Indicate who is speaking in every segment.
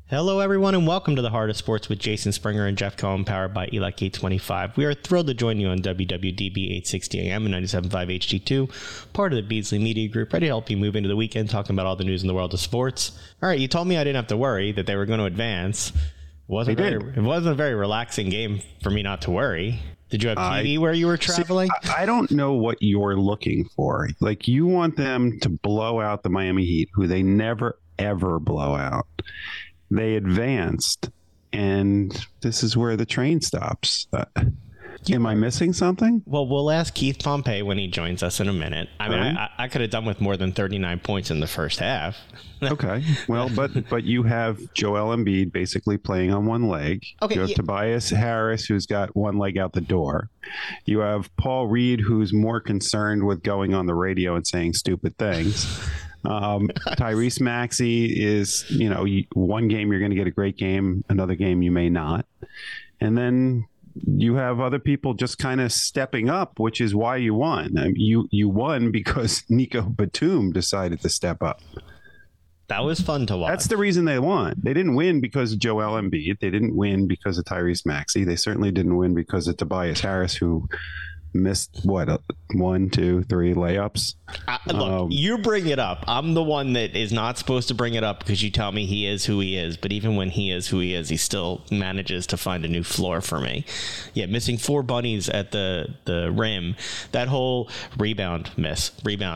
Speaker 1: Hello, everyone, and welcome to the Heart of Sports with Jason Springer and Jeff Cohen, powered by ELEC 825. We are thrilled to join you on WWDB 860 AM and 97.5 HD2, part of the Beasley Media Group, ready to help you move into the weekend talking about all the news in the world of sports. All right, you told me I didn't have to worry that they were going to advance. It wasn't a very relaxing game for me not to worry. Did you have TV where you were traveling?
Speaker 2: See, I don't know what you're looking for. Like, you want them to blow out the Miami Heat, who they never, ever blow out. They advanced, and this is where the train stops. Am I missing something?
Speaker 1: Well, we'll ask Keith Pompey when he joins us in a minute. I mean, I could have done with more than 39 points in the first half.
Speaker 2: Okay. Well, but you have Joel Embiid basically playing on one leg.
Speaker 1: Okay,
Speaker 2: you have Tobias Harris, who's got one leg out the door. You have Paul Reed, who's more concerned with going on the radio and saying stupid things. Tyrese Maxey is, one game you're going to get a great game, another game you may not. And then you have other people just kind of stepping up, which is why you won. I mean, you won because Nico Batum decided to step up.
Speaker 1: That was fun to watch.
Speaker 2: That's the reason they won. They didn't win because of Joel Embiid. They didn't win because of Tyrese Maxey. They certainly didn't win because of Tobias Harris, who missed 1, 2, 3 layups.
Speaker 1: Look, you bring it up. I'm the one that is not supposed to bring it up because you tell me he is who he is. But even when he is who he is, he still manages to find a new floor for me. Yeah, missing 4 bunnies at the rim. That whole rebound miss.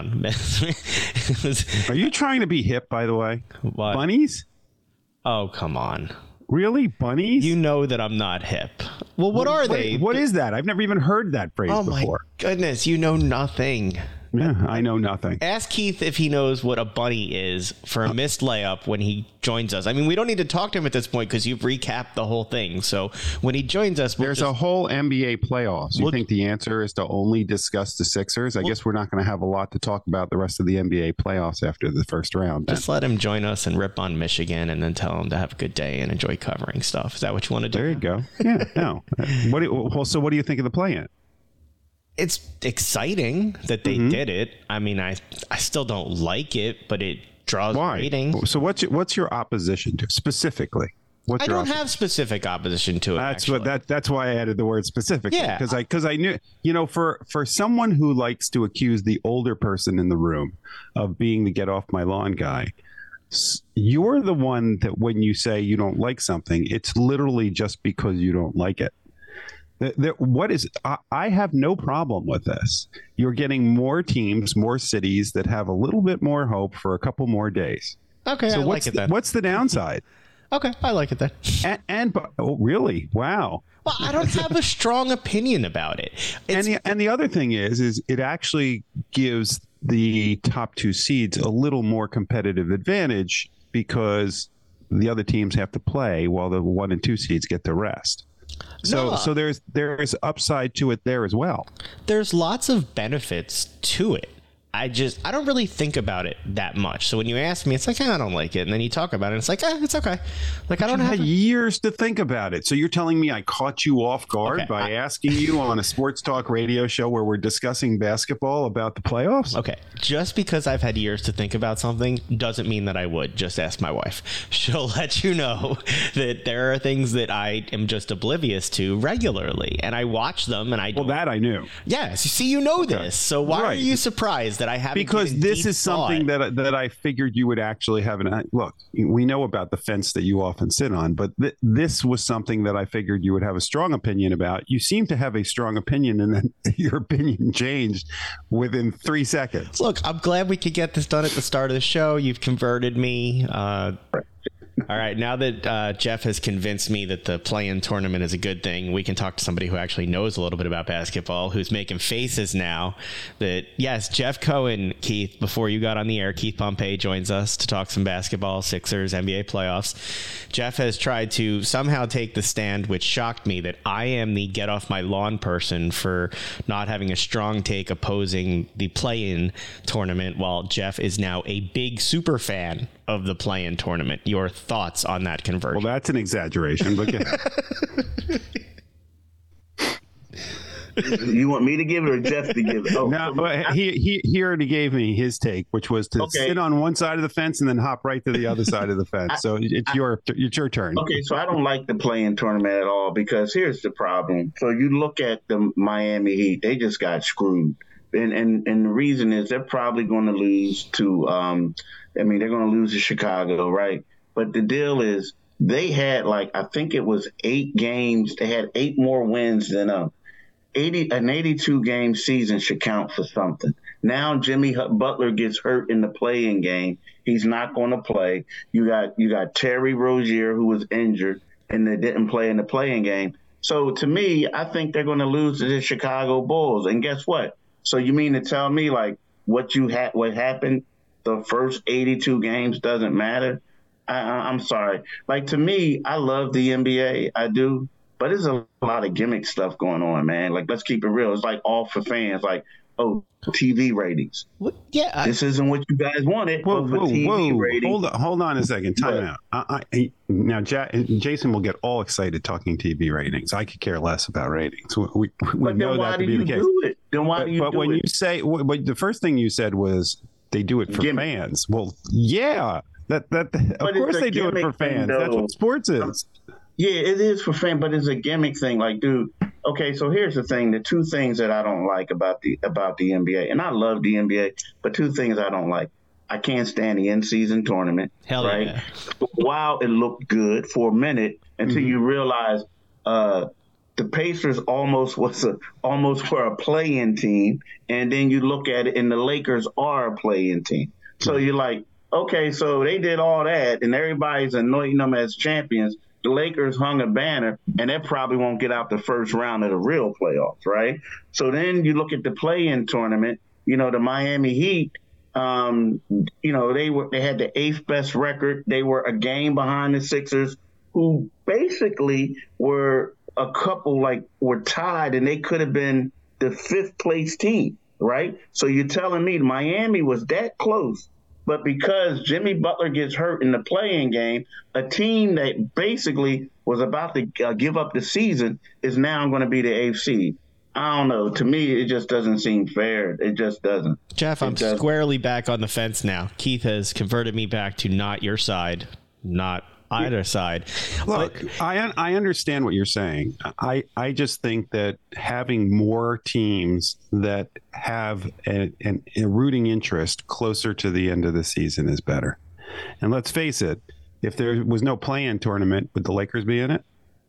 Speaker 2: Are you trying to be hip, by the way?
Speaker 1: What?
Speaker 2: Bunnies?
Speaker 1: Oh, come on.
Speaker 2: Really? Bunnies?
Speaker 1: You know that I'm not hip. Well, what are they?
Speaker 2: What is that? I've never even heard that phrase before.
Speaker 1: Oh, my goodness. You know nothing.
Speaker 2: Yeah, I know nothing.
Speaker 1: Ask Keith if he knows what a bunny is for a missed layup when he joins us. I mean, we don't need to talk to him at this point because you've recapped the whole thing. So when he joins us,
Speaker 2: there's a whole NBA playoffs. You think the answer is to only discuss the Sixers? I guess we're not going to have a lot to talk about the rest of the NBA playoffs after the first round.
Speaker 1: Just let him join us and rip on Michigan and then tell him to have a good day and enjoy covering stuff. Is that what you want to do?
Speaker 2: There you go. Yeah, no. So what do you think of the play-in?
Speaker 1: It's exciting that they did it. I mean, I still don't like it, but it draws rating.
Speaker 2: So what's your opposition to specifically?
Speaker 1: I don't have specific opposition to it.
Speaker 2: That's why I added the word specific.
Speaker 1: Yeah,
Speaker 2: because I knew, for someone who likes to accuse the older person in the room of being the get off my lawn guy, you're the one that when you say you don't like something, it's literally just because you don't like it. I have no problem with this. You're getting more teams, more cities that have a little bit more hope for a couple more days.
Speaker 1: Okay,
Speaker 2: so
Speaker 1: I like it then.
Speaker 2: What's the downside?
Speaker 1: Okay, I like it then.
Speaker 2: Really? Wow.
Speaker 1: Well, I don't have a strong opinion about it.
Speaker 2: And the other thing is it actually gives the top 2 seeds a little more competitive advantage because the other teams have to play while the 1 and 2 seeds get the rest. So there's upside to it there as well.
Speaker 1: There's lots of benefits to it. I don't really think about it that much. So when you ask me, it's like, I don't like it. And then you talk about it, and it's like, it's okay. Like, I don't have
Speaker 2: years to think about it. So you're telling me I caught you off guard by asking you on a sports talk radio show where we're discussing basketball about the playoffs?
Speaker 1: Okay. Just because I've had years to think about something doesn't mean that I would. Just ask my wife. She'll let you know that there are things that I am just oblivious to regularly. And I watch them, and I don't.
Speaker 2: Well, that I knew.
Speaker 1: Yes. You see, you know this. So why are you surprised that I haven't?
Speaker 2: Because this is something that I figured you would actually have look, we know about the fence that you often sit on, but this was something that I figured you would have a strong opinion about. You seem to have a strong opinion, and then your opinion changed within 3 seconds.
Speaker 1: Look, I'm glad we could get this done at the start of the show. You've converted me. All right, now that Jeff has convinced me that the play-in tournament is a good thing, we can talk to somebody who actually knows a little bit about basketball, who's making faces now that, yes, Jeff Cohen, Keith, before you got on the air, Keith Pompey joins us to talk some basketball, Sixers, NBA playoffs. Jeff has tried to somehow take the stand, which shocked me, that I am the get-off-my-lawn person for not having a strong take opposing the play-in tournament, while Jeff is now a big super fan of the play-in tournament. Your thoughts on that conversion?
Speaker 2: Well, that's an exaggeration, but
Speaker 3: You want me to give it or Jeff to give it? Oh,
Speaker 2: no, he already gave me his take, which was to sit on one side of the fence and then hop right to the other side of the fence. So it's your turn.
Speaker 3: Okay, so I don't like the play-in tournament at all because here's the problem. So you look at the Miami Heat; they just got screwed, and the reason is they're probably going to lose to. They're going to lose to Chicago, right? But the deal is they had I think it was 8 games. They had 8 more wins than an 82 game season should count for something. Now Jimmy Butler gets hurt in the play-in game. He's not going to play. You got Terry Rozier who was injured and they didn't play in the play-in game. So to me, I think they're going to lose to the Chicago Bulls. And guess what? So you mean to tell me what happened the first 82 games doesn't matter? I'm sorry. To me, I love the NBA. I do. But there's a lot of gimmick stuff going on, man. Let's keep it real. It's all for fans. TV ratings.
Speaker 1: Yeah.
Speaker 3: This isn't what you guys wanted. Whoa.
Speaker 2: Ratings. Hold on a second. Time out. Now, Jason will get all excited talking TV ratings. I could care less about ratings. We know that to be the case.
Speaker 3: Then why do you do it?
Speaker 2: But when you say, the first thing you said was they do it for fans. Well, yeah. Of course they do it for fans. That's what sports is.
Speaker 3: Yeah, it is for fans, but it's a gimmick thing. Dude, okay, so here's the thing. The 2 things that I don't like about the NBA, and I love the NBA, but 2 things I don't like. I can't stand the in-season tournament.
Speaker 1: Hell
Speaker 3: right?
Speaker 1: Yeah.
Speaker 3: Wow, it looked good for a minute until you realize the Pacers almost were a play-in team, and then you look at it, and the Lakers are a play-in team. So you're like, okay, so they did all that, and everybody's anointing them as champions. The Lakers hung a banner, and they probably won't get out the first round of the real playoffs, right? So then you look at the play-in tournament. The Miami Heat. They had the 8th best record. They were a game behind the Sixers, who basically were a couple were tied, and they could have been the 5th place team, right? So you're telling me Miami was that close. But because Jimmy Butler gets hurt in the play-in game, a team that basically was about to give up the season is now going to be the 8th seed. I don't know. To me, it just doesn't seem fair. It just doesn't.
Speaker 1: Jeff, I'm squarely back on the fence now. Keith has converted me back to not your side, not either side.
Speaker 2: Look, I understand what you're saying. I just think that having more teams that have a rooting interest closer to the end of the season is better. And let's face it, if there was no play-in tournament, would the Lakers be in it?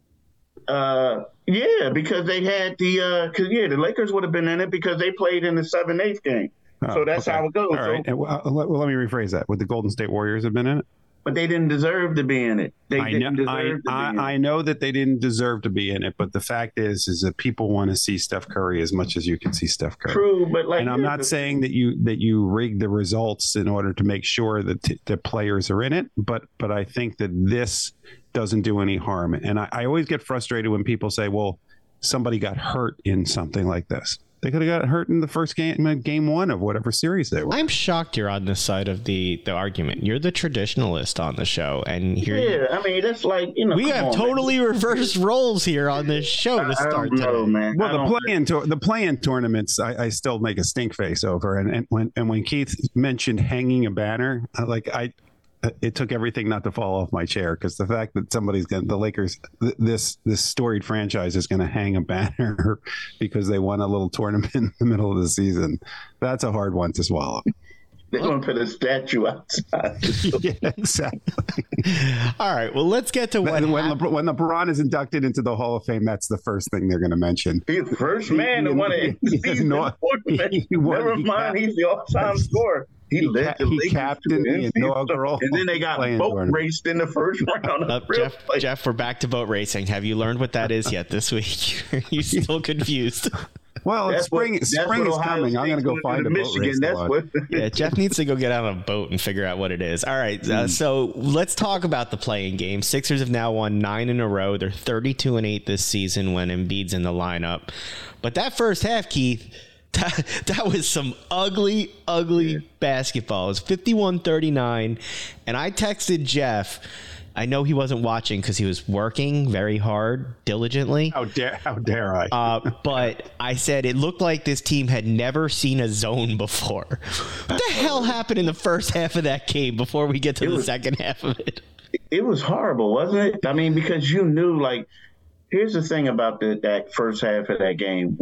Speaker 3: Yeah, because they had the Lakers would have been in it because they played in the 7/8 game. So that's how it goes.
Speaker 2: All right. Let me rephrase that. Would the Golden State Warriors have been in it?
Speaker 3: But they didn't deserve to be in it.
Speaker 2: I know that they didn't deserve to be in it, but the fact is that people want to see Steph Curry as much as you can see Steph Curry.
Speaker 3: True, but
Speaker 2: and I'm not saying that you rig the results in order to make sure that the players are in it, but I think that this doesn't do any harm. And I always get frustrated when people say, "Well, somebody got hurt in something like this." They could have got hurt in the first game 1 of whatever series they were.
Speaker 1: I'm shocked you're on this side of the argument. You're the traditionalist on the show, and here.
Speaker 3: Yeah, I mean that's
Speaker 1: we have totally reversed roles here on this show to start today.
Speaker 3: Man.
Speaker 2: Well, the play-in tournaments, I still make a stink face over, and when Keith mentioned hanging a banner, it took everything not to fall off my chair, because the fact that the Lakers, this storied franchise is going to hang a banner because they won a little tournament in the middle of the season, that's a hard one to swallow.
Speaker 3: They're going to put a statue outside.
Speaker 2: Yeah, exactly.
Speaker 1: All right, well, let's get to when
Speaker 2: LeBron is inducted into the Hall of Fame. That's the first thing they're going to mention.
Speaker 3: He's the first man to win it. Never mind, he's the all-time scorer. He
Speaker 2: captained the inaugural,
Speaker 3: and then they got boat raced in the first round.
Speaker 1: Jeff, we're back to boat racing. Have you learned what that is yet this week? Are you still confused?
Speaker 2: Well, spring is coming. I'm going to go find a boat race.
Speaker 1: Yeah, Jeff needs to go get on a boat and figure out what it is. All right, so let's talk about the play-in game. Sixers have now won 9 in a row. They're 32-8 this season when Embiid's in the lineup. But that first half, Keith, that was some ugly basketball. It was 51-39, and I texted Jeff, I know he wasn't watching because he was working very hard, diligently.
Speaker 2: How dare I?
Speaker 1: But I said it looked like this team had never seen a zone before. What the hell happened in the first half of that game before we get to the second half of it?
Speaker 3: It was horrible, wasn't it? I mean, because you knew, like, here's the thing about that first half of that game.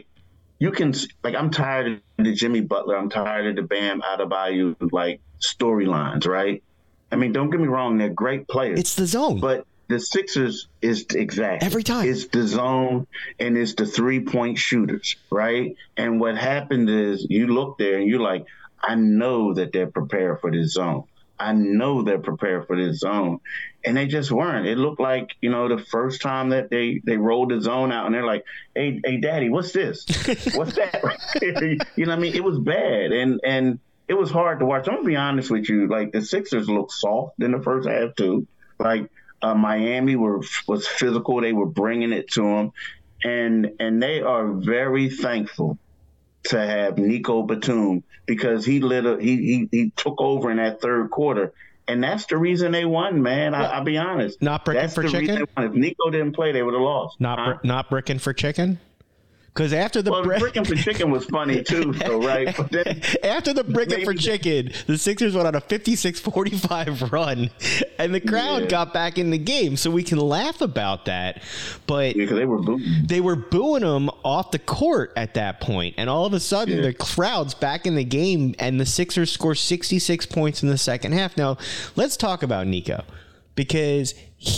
Speaker 3: I'm tired of the Jimmy Butler. I'm tired of the Bam Adebayo, like, storylines, right? I mean, don't get me wrong, they're great players.
Speaker 1: It's the zone.
Speaker 3: But the Sixers is exactly.
Speaker 1: Every time.
Speaker 3: It's the zone and it's the 3-point shooters, right? And what happened is you look there and you're like, I know that they're prepared for this zone. I know they're prepared for this zone. And they just weren't. It looked like, the first time that they rolled the zone out and they're like, hey, Daddy, what's this? What's that? You know what I mean? It was bad. And it was hard to watch. I'm going to be honest with you. Like, the Sixers looked soft in the first half, too. Like, Miami was physical. They were bringing it to them. And they are very thankful to have Nico Batum because he took over in that third quarter. And that's the reason they won, man. I'll be honest.
Speaker 1: Not bricking for chicken?
Speaker 3: If Nico didn't play, they would have lost.
Speaker 1: Not bricking for chicken? Because after the
Speaker 3: bricking for chicken was funny too, so right. But then,
Speaker 1: after the bricking for chicken, the Sixers went on a 56-45 run, and the crowd got back in the game, so we can laugh about that. But
Speaker 3: because they were booing.
Speaker 1: They were booing them off the court at that point, and all of a sudden the crowd's back in the game, and the Sixers score 66 points in the second half. Now let's talk about Nico. Because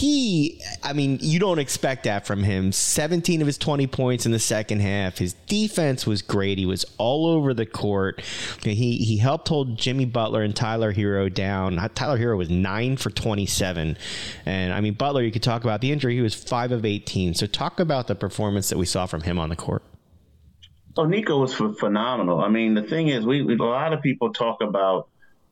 Speaker 1: you don't expect that from him. 17 of his 20 points in the second half. His defense was great. He was all over the court. He helped hold Jimmy Butler and Tyler Hero down. Tyler Hero was 9 for 27. And, Butler, you could talk about the injury. He was 5 of 18. So talk about the performance that we saw from him on the court.
Speaker 3: Oh, Nico was phenomenal. The thing is, a lot of people talk about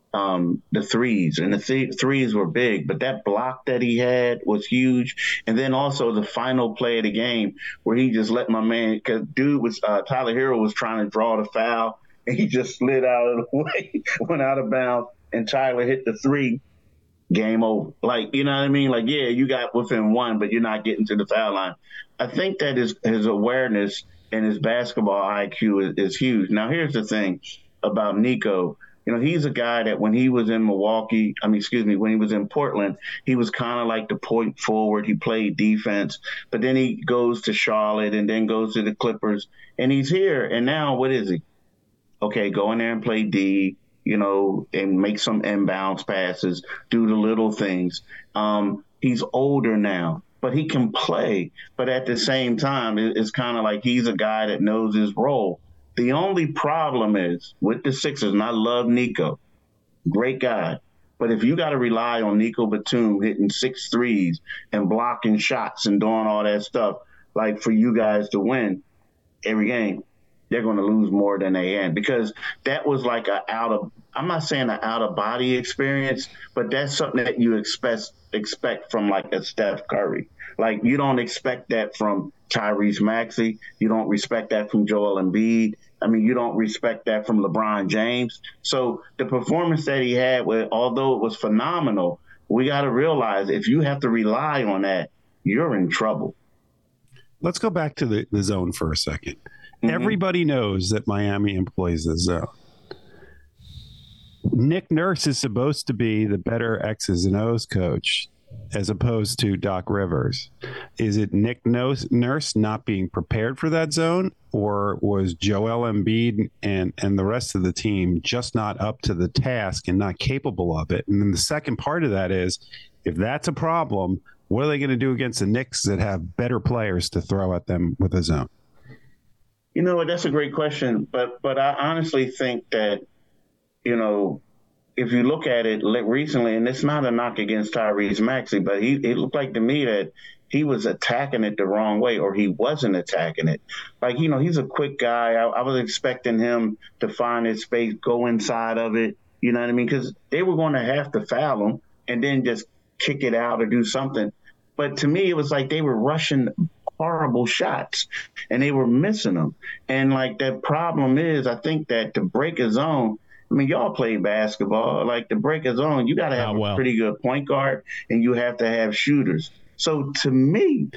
Speaker 3: the threes, and the threes were big, but that block that he had was huge. And then also the final play of the game where he just let my man, because Tyler Hero was trying to draw the foul, and he just slid out of the way, went out of bounds, and Tyler hit the three. Game over. Like, you know what I mean? Like, yeah, you got within one, but you're not getting to the foul line. I think that his awareness and his basketball IQ is huge. Now, here's the thing about Nico. He's a guy that when he was in when he was in Portland, he was kind of like the point forward. He played defense, but then he goes to Charlotte and then goes to the Clippers, and he's here. And now what is he? Okay, go in there and play D, and make some inbounds passes, do the little things. He's older now, but he can play. But at the same time, it's kind of like he's a guy that knows his role. The only problem is with the Sixers, and I love Nico, great guy, but if you got to rely on Nico Batum hitting 6 threes and blocking shots and doing all that stuff, like for you guys to win every game, they're going to lose more than they end, because that was like I'm not saying an out-of-body experience, but that's something that you expect from like a Steph Curry. Like, you don't expect that from Tyrese Maxey. You don't respect that from Joel Embiid. You don't respect that from LeBron James. So the performance that he had, although it was phenomenal, we got to realize if you have to rely on that, you're in trouble.
Speaker 2: Let's go back to the zone for a second. Mm-hmm. Everybody knows that Miami employs the zone. Nick Nurse is supposed to be the better X's and O's coach as opposed to Doc Rivers. Is it Nick Nurse not being prepared for that zone, or was Joel Embiid and the rest of the team just not up to the task and not capable of it? And then the second part of that is, if that's a problem, what are they going to do against the Knicks that have better players to throw at them with a zone?
Speaker 3: That's a great question, but I honestly think that, if you look at it recently, and it's not a knock against Tyrese Maxey, but it looked like to me that he was attacking it the wrong way, or he wasn't attacking it. Like, he's a quick guy. I was expecting him to find his space, go inside of it. You know what I mean? Because they were going to have to foul him and then just kick it out or do something. But to me, it was like they were rushing horrible shots and they were missing them. And like, that problem is, I think that to break a zone, I mean, y'all play basketball. Like, to break a zone, you got to have a pretty good point guard, and you have to have shooters. So to me,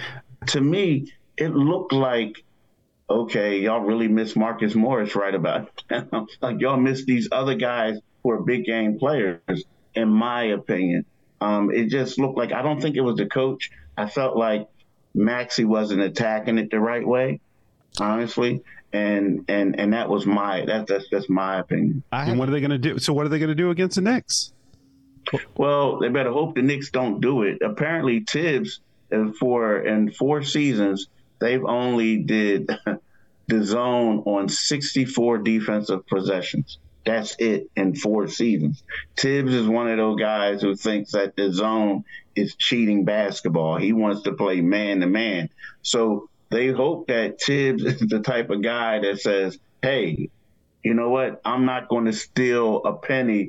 Speaker 3: it looked like, okay, y'all really miss Marcus Morris right about now. Like, y'all miss these other guys who are big game players, in my opinion. It just looked like, I don't think it was the coach. I felt like Maxey wasn't attacking it the right way, honestly. And that was that's my opinion.
Speaker 2: And what are they going to do? So what are they going to do against the Knicks?
Speaker 3: Well, they better hope the Knicks don't do it. Apparently, Tibbs, in 4 seasons, they've only did the zone on 64 defensive possessions. That's it in 4 seasons. Tibbs is one of those guys who thinks that the zone is cheating basketball. He wants to play man-to-man. So they hope that Tibbs is the type of guy that says, hey, you know what? I'm not going to steal a penny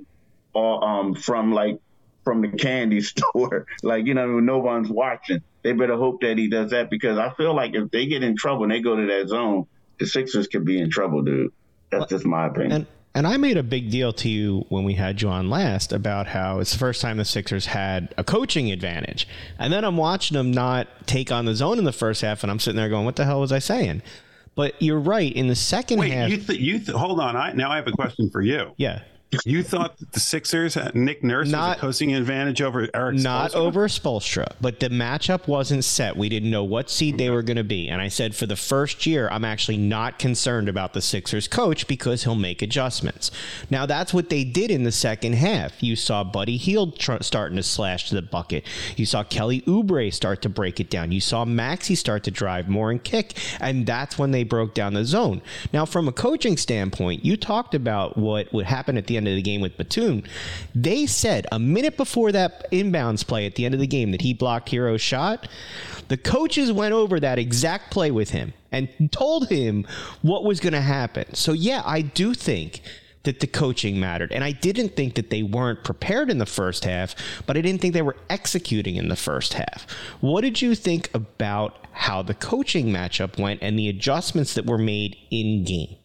Speaker 3: from the candy store. Like, no one's watching. They better hope that he does that, because I feel like if they get in trouble and they go to that zone, the Sixers could be in trouble, dude. That's just my opinion.
Speaker 1: And I made a big deal to you when we had you on last about how it's the first time the Sixers had a coaching advantage. And then I'm watching them not take on the zone in the first half, and I'm sitting there going, what the hell was I saying? But you're right. In the second half...
Speaker 2: Hold on. Now I have a question for you.
Speaker 1: Yeah.
Speaker 2: You thought that the Sixers had Nick Nurse was a coaching advantage over Eric Spoelstra?
Speaker 1: Not over Spoelstra, but the matchup wasn't set. We didn't know what seed they were going to be. And I said for the first year, I'm actually not concerned about the Sixers coach because he'll make adjustments. Now, that's what they did in the second half. You saw Buddy Hield starting to slash to the bucket. You saw Kelly Oubre start to break it down. You saw Maxey start to drive more and kick. And that's when they broke down the zone. Now, from a coaching standpoint, you talked about what would happen at the end of the game with Batum. They said a minute before that inbounds play at the end of the game that he blocked Hero's shot, the coaches went over that exact play with him and told him what was going to happen. So yeah, I do think that the coaching mattered. And I didn't think that they weren't prepared in the first half, but I didn't think they were executing in the first half. What did you think about how the coaching matchup went and the adjustments that were made in game?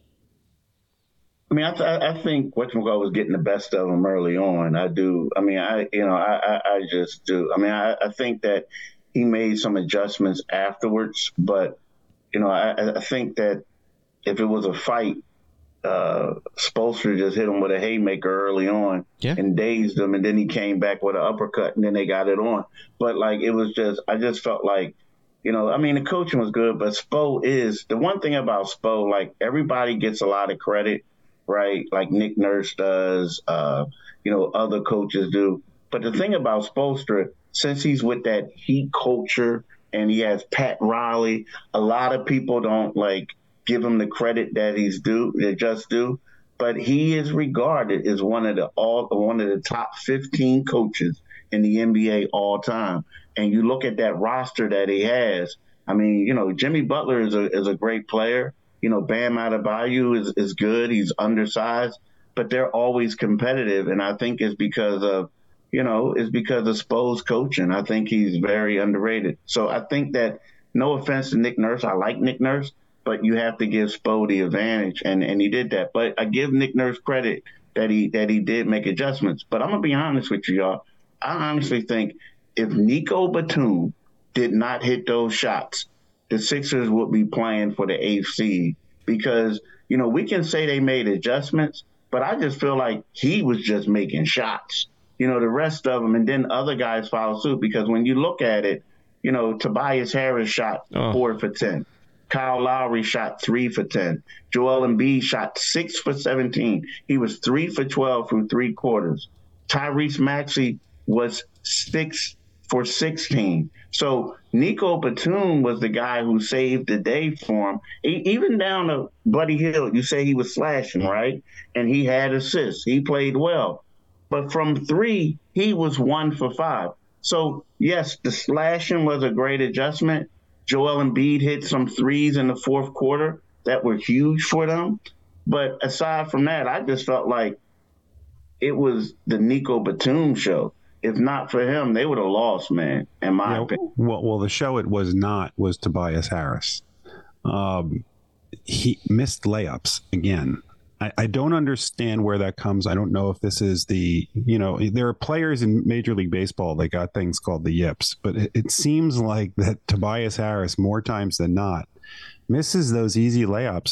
Speaker 3: I mean, I think whatchamacallit was getting the best of him early on. I do. I mean, I just do. I mean, I think that he made some adjustments afterwards, but, I think that if it was a fight, Spoelstra just hit him with a haymaker early on and dazed him, and then he came back with an uppercut, and then they got it on. But, it was just, I just felt like, I mean, the coaching was good, but Spo is, the one thing about Spo, everybody gets a lot of credit, right? Like Nick Nurse does, other coaches do. But the thing about Spoelstra, since he's with that Heat culture and he has Pat Riley, a lot of people don't give him the credit that they just do. But he is regarded as one of the top 15 coaches in the NBA all time. And you look at that roster that he has. I mean, Jimmy Butler is a great player. Bam Adebayo is good. He's undersized, but they're always competitive. And I think it's because of Spo's coaching. I think he's very underrated. So I think that, no offense to Nick Nurse, I like Nick Nurse, but you have to give Spo the advantage. And he did that. But I give Nick Nurse credit that he did make adjustments. But I'm going to be honest with you, y'all. I honestly think if Nico Batum did not hit those shots, the Sixers would be playing for the 8th seed, because, we can say they made adjustments, but I just feel like he was just making shots, the rest of them. And then other guys follow suit, because when you look at it, Tobias Harris shot 4 for 10. Kyle Lowry shot 3 for 10. Joel Embiid shot 6 for 17. He was 3 for 12 through 3 quarters. Tyrese Maxey was 6 for 16. So Nico Batum was the guy who saved the day for him. Even down to Buddy Hield, you say he was slashing, right? And he had assists. He played well. But from 3, he was 1 for 5. So, yes, the slashing was a great adjustment. Joel Embiid hit some threes in the fourth quarter that were huge for them. But aside from that, I just felt like it was the Nico Batum show. If not for him, they would have lost, man, in my opinion.
Speaker 2: Well, the show it was Tobias Harris. He missed layups again. I don't understand where that comes. I don't know if this is there are players in Major League Baseball that got things called the yips, but it seems like that Tobias Harris, more times than not, misses those easy layups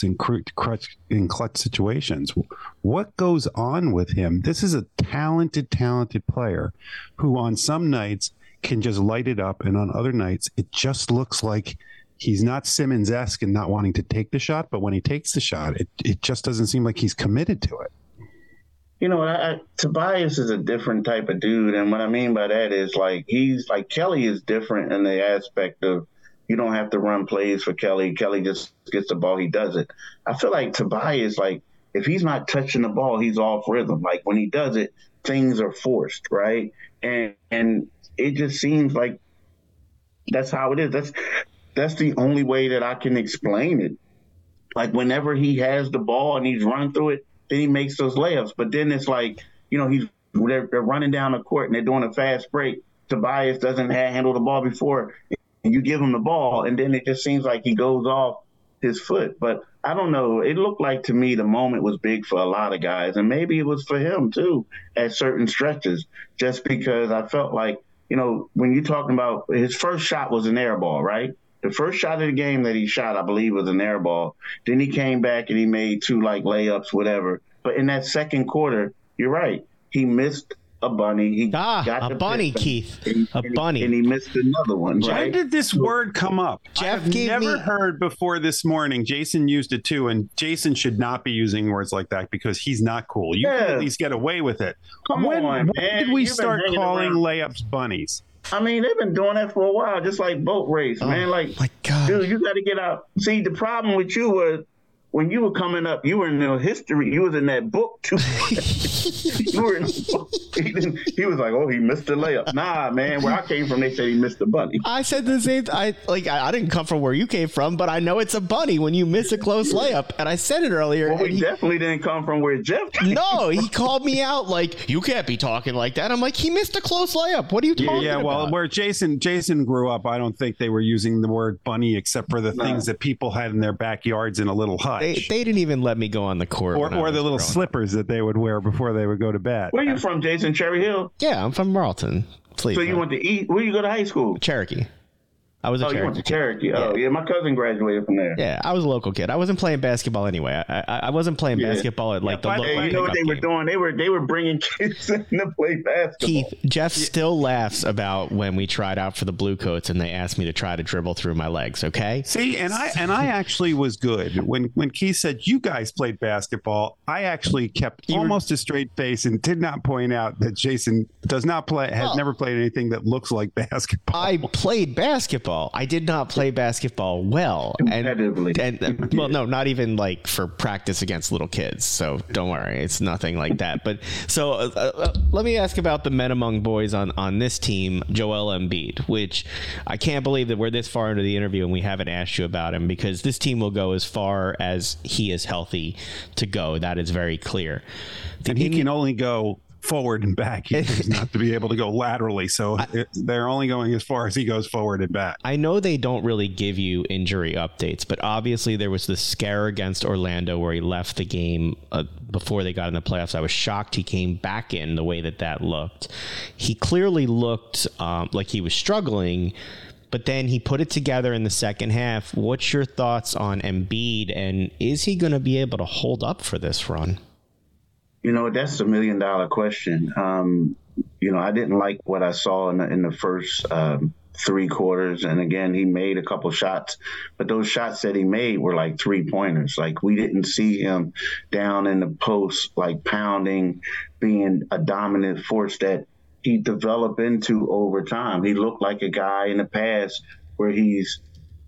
Speaker 2: in clutch situations. What goes on with him? This is a talented player who on some nights can just light it up, and on other nights it just looks like he's not Simmons-esque and not wanting to take the shot, but when he takes the shot, it just doesn't seem like he's committed to it.
Speaker 3: You know, Tobias is a different type of dude, and what I mean by that is he's like Kelly is different in the aspect of you don't have to run plays for Kelly. Kelly just gets the ball, he does it. I feel like Tobias, if he's not touching the ball, he's off rhythm. Like when he does it, things are forced, right? And it just seems like that's how it is. That's the only way that I can explain it. Like whenever he has the ball and he's running through it, then he makes those layups. But then it's like, they're running down the court and they're doing a fast break. Tobias doesn't handle the ball before, and you give him the ball, and then it just seems like he goes off his foot. But I don't know. It looked like to me the moment was big for a lot of guys, and maybe it was for him too at certain stretches, just because I felt like, when you're talking about his first shot was an air ball, right? The first shot of the game that he shot, I believe, was an air ball. Then he came back and he made 2 layups, whatever. But in that second quarter, you're right. He missed a bunny. He got
Speaker 1: a bunny, Keith. A bunny.
Speaker 3: And he missed another one.
Speaker 2: When
Speaker 3: right?
Speaker 2: did this word come up?
Speaker 1: Jeff
Speaker 2: I've never heard before this morning. Jason used it too, and Jason should not be using words like that because he's not cool. You can at least get away with it. When did we start calling layups bunnies?
Speaker 3: I mean, they've been doing that for a while, just like boat race, man. Like,
Speaker 1: my God.
Speaker 3: Dude, you got to get out. See, the problem with you was when you were coming up, you were in the history. You was in that book too. You were in the book. He was like, "Oh, he missed the layup." Nah, man. Where I came from, they said he missed the bunny.
Speaker 1: I said the same. I didn't come from where you came from, but I know it's a bunny when you miss a close layup. And I said it earlier.
Speaker 3: Well, we definitely didn't come from where Jeff came.
Speaker 1: No, he called me out like, "You can't be talking like that." I'm like, "He missed a close layup. What are you talking about?"
Speaker 2: Well, where Jason grew up, I don't think they were using the word bunny except for the things that people had in their backyards in a little hutch.
Speaker 1: They didn't even let me go on the court.
Speaker 2: Or the little slippers that they would wear before they would go to bed.
Speaker 3: Where you from, Jason? Cherry Hill?
Speaker 1: Yeah, I'm from Marlton.
Speaker 3: So you went to eat? Where you go to high school?
Speaker 1: Cherokee. I was a Cherokee.
Speaker 3: You went to Cherokee. Oh, yeah. My cousin graduated from there.
Speaker 1: Yeah, I was a local kid. I wasn't playing basketball anyway. I wasn't playing basketball at the local.
Speaker 3: You know what they were doing? They were bringing kids in to play basketball.
Speaker 1: Keith, Jeff still laughs about when we tried out for the Blue Coats and they asked me to try to dribble through my legs. Okay.
Speaker 2: See, and I actually was good when Keith said you guys played basketball. I actually kept almost a straight face and did not point out that Jason has never played anything that looks like basketball.
Speaker 1: I played basketball. I did not play basketball well, and well, no, not even like for practice against little kids. So don't worry, it's nothing like that. But so let me ask about the men among boys on this team, Joel Embiid, which I can't believe that we're this far into the interview and we haven't asked you about him, because this team will go as far as he is healthy to go. That is very clear.
Speaker 2: And he can only go forward and back. He does not to be able to go laterally, so they're only going as far as he goes forward and back.
Speaker 1: I know they don't really give you injury updates, but obviously there was this scare against Orlando where he left the game before they got in the playoffs. I was shocked he came back in the way that looked. He clearly looked like he was struggling, but then he put it together in the second half. What's your thoughts on Embiid, and is he going to be able to hold up for this run?
Speaker 3: That's $1 million question. I didn't like what I saw in the first 3 quarters. And again, he made a couple shots, but those shots that he made were like 3-pointers. Like we didn't see him down in the post, like pounding, being a dominant force that he developed into over time. He looked like a guy in the past where he's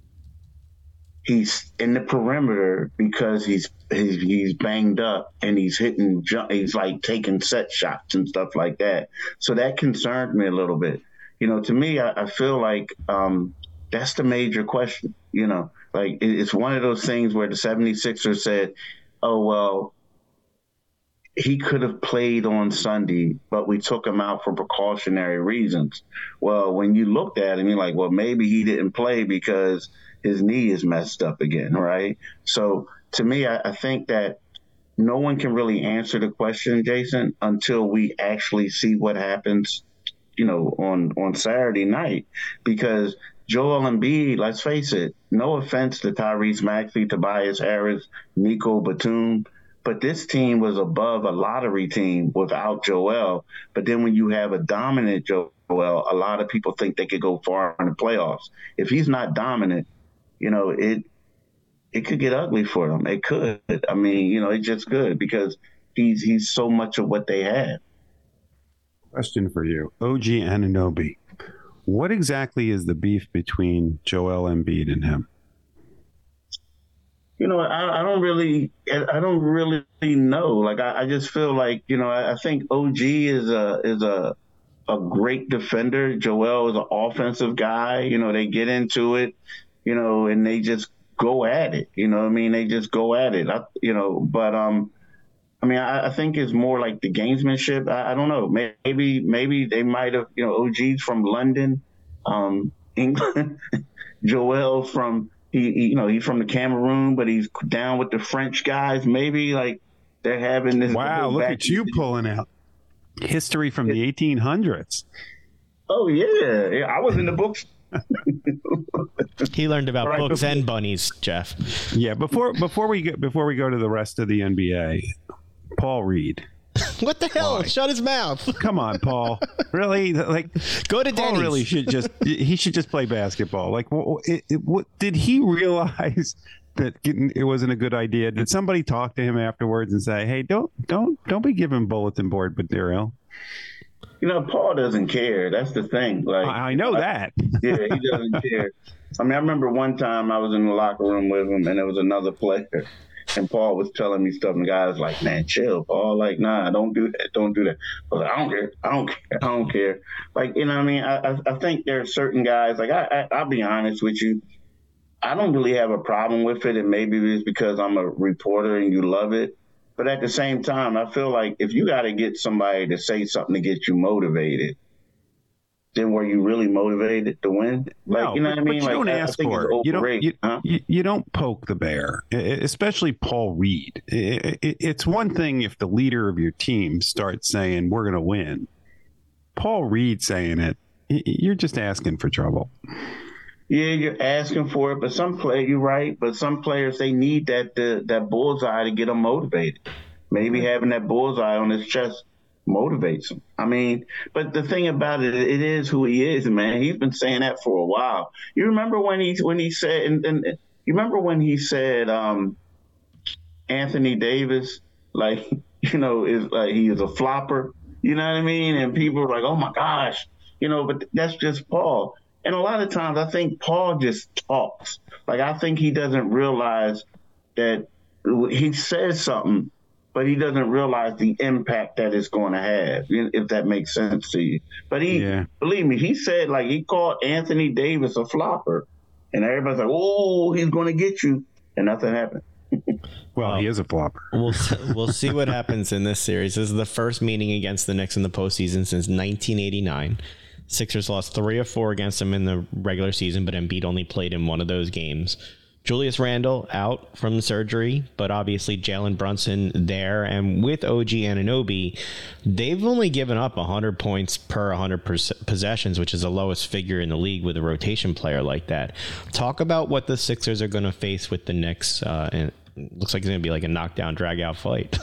Speaker 3: in the perimeter because he's banged up and he's like taking set shots and stuff like that. So that concerned me a little bit. To me, I feel like that's the major question. Like it's one of those things where the 76ers said, oh, well, he could have played on Sunday, but we took him out for precautionary reasons. Well, when you looked at him, you're like, well, maybe he didn't play because his knee is messed up again, right? So to me, I think that no one can really answer the question, Jason, until we actually see what happens, on Saturday night. Because Joel Embiid, let's face it, no offense to Tyrese Maxey, Tobias Harris, Nico Batum, but this team was above a lottery team without Joel. But then when you have a dominant Joel, a lot of people think they could go far in the playoffs. If he's not dominant, it could get ugly for them. It could. I mean, it just could, because he's so much of what they have.
Speaker 2: Question for you. OG Anunoby. What exactly is the beef between Joel Embiid and him?
Speaker 3: I don't really know. Like, I just feel like, I think OG is a great defender. Joel is an offensive guy. They get into it, and they just go at it. They just go at it. I think it's more like the gamesmanship. I don't know. Maybe they might have, OG's from London, England. Joel from, he's from the Cameroon, but he's down with the French guys. Maybe like they're having this.
Speaker 2: Wow, look at you pulling out history from the 1800s.
Speaker 3: Oh yeah, I was in the books.
Speaker 1: He learned about books and bunnies, Jeff.
Speaker 2: Yeah, before we go to the rest of the NBA, Paul Reed.
Speaker 1: What the hell?
Speaker 2: Why?
Speaker 1: Shut his mouth.
Speaker 2: Come on, Paul. Really? Like,
Speaker 1: go to
Speaker 2: Paul
Speaker 1: Denny's.
Speaker 2: Really should just play basketball. Like, what did he realize that it wasn't a good idea? Did somebody talk to him afterwards and say, "Hey, don't be giving bulletin board material"?
Speaker 3: Paul doesn't care. That's the thing. Like,
Speaker 2: I know that.
Speaker 3: Yeah, he doesn't care. I remember one time I was in the locker room with him, and there was another player, and Paul was telling me stuff, and the guy was like, "Man, chill, Paul. Like, nah, don't do that. Don't do that." I was like, I don't care. Like, I think there are certain guys, like, I'll be honest with you, I don't really have a problem with it, and maybe it's because I'm a reporter and you love it. But at the same time, I feel like if you got to get somebody to say something to get you motivated, then were you really motivated to win? Like,
Speaker 2: no,
Speaker 3: you know what I mean?
Speaker 2: But you don't ask for it. You don't poke the bear, especially Paul Reed. It's one thing if the leader of your team starts saying, "We're going to win." Paul Reed saying it, you're just asking for trouble.
Speaker 3: Yeah, you're asking for it, but you're right. But some players, they need that bullseye to get them motivated. Maybe having that bullseye on his chest motivates him. But the thing about it is who he is, man. He's been saying that for a while. You remember when he said, and you remember when he said, Anthony Davis, like, is like he is a flopper. You know what I mean? And people are like, "Oh my gosh," But that's just Paul. And a lot of times I think Paul just talks. Like, I think he doesn't realize that he says something, but he doesn't realize the impact that it's going to have, if that makes sense to you. But believe me, he said, like, he called Anthony Davis a flopper. And everybody's like, "Oh, he's going to get you." And nothing happened.
Speaker 2: Well, he is a flopper.
Speaker 1: We'll see what happens in this series. This is the first meeting against the Knicks in the postseason since 1989. Sixers lost 3 of 4 against them in the regular season, but Embiid only played in one of those games. Julius Randle out from surgery, but obviously Jalen Brunson there. And with OG Anunoby, they've only given up 100 points per 100 possessions, which is the lowest figure in the league with a rotation player like that. Talk about what the Sixers are going to face with the Knicks. And it looks like it's going to be like a knockdown, drag-out fight.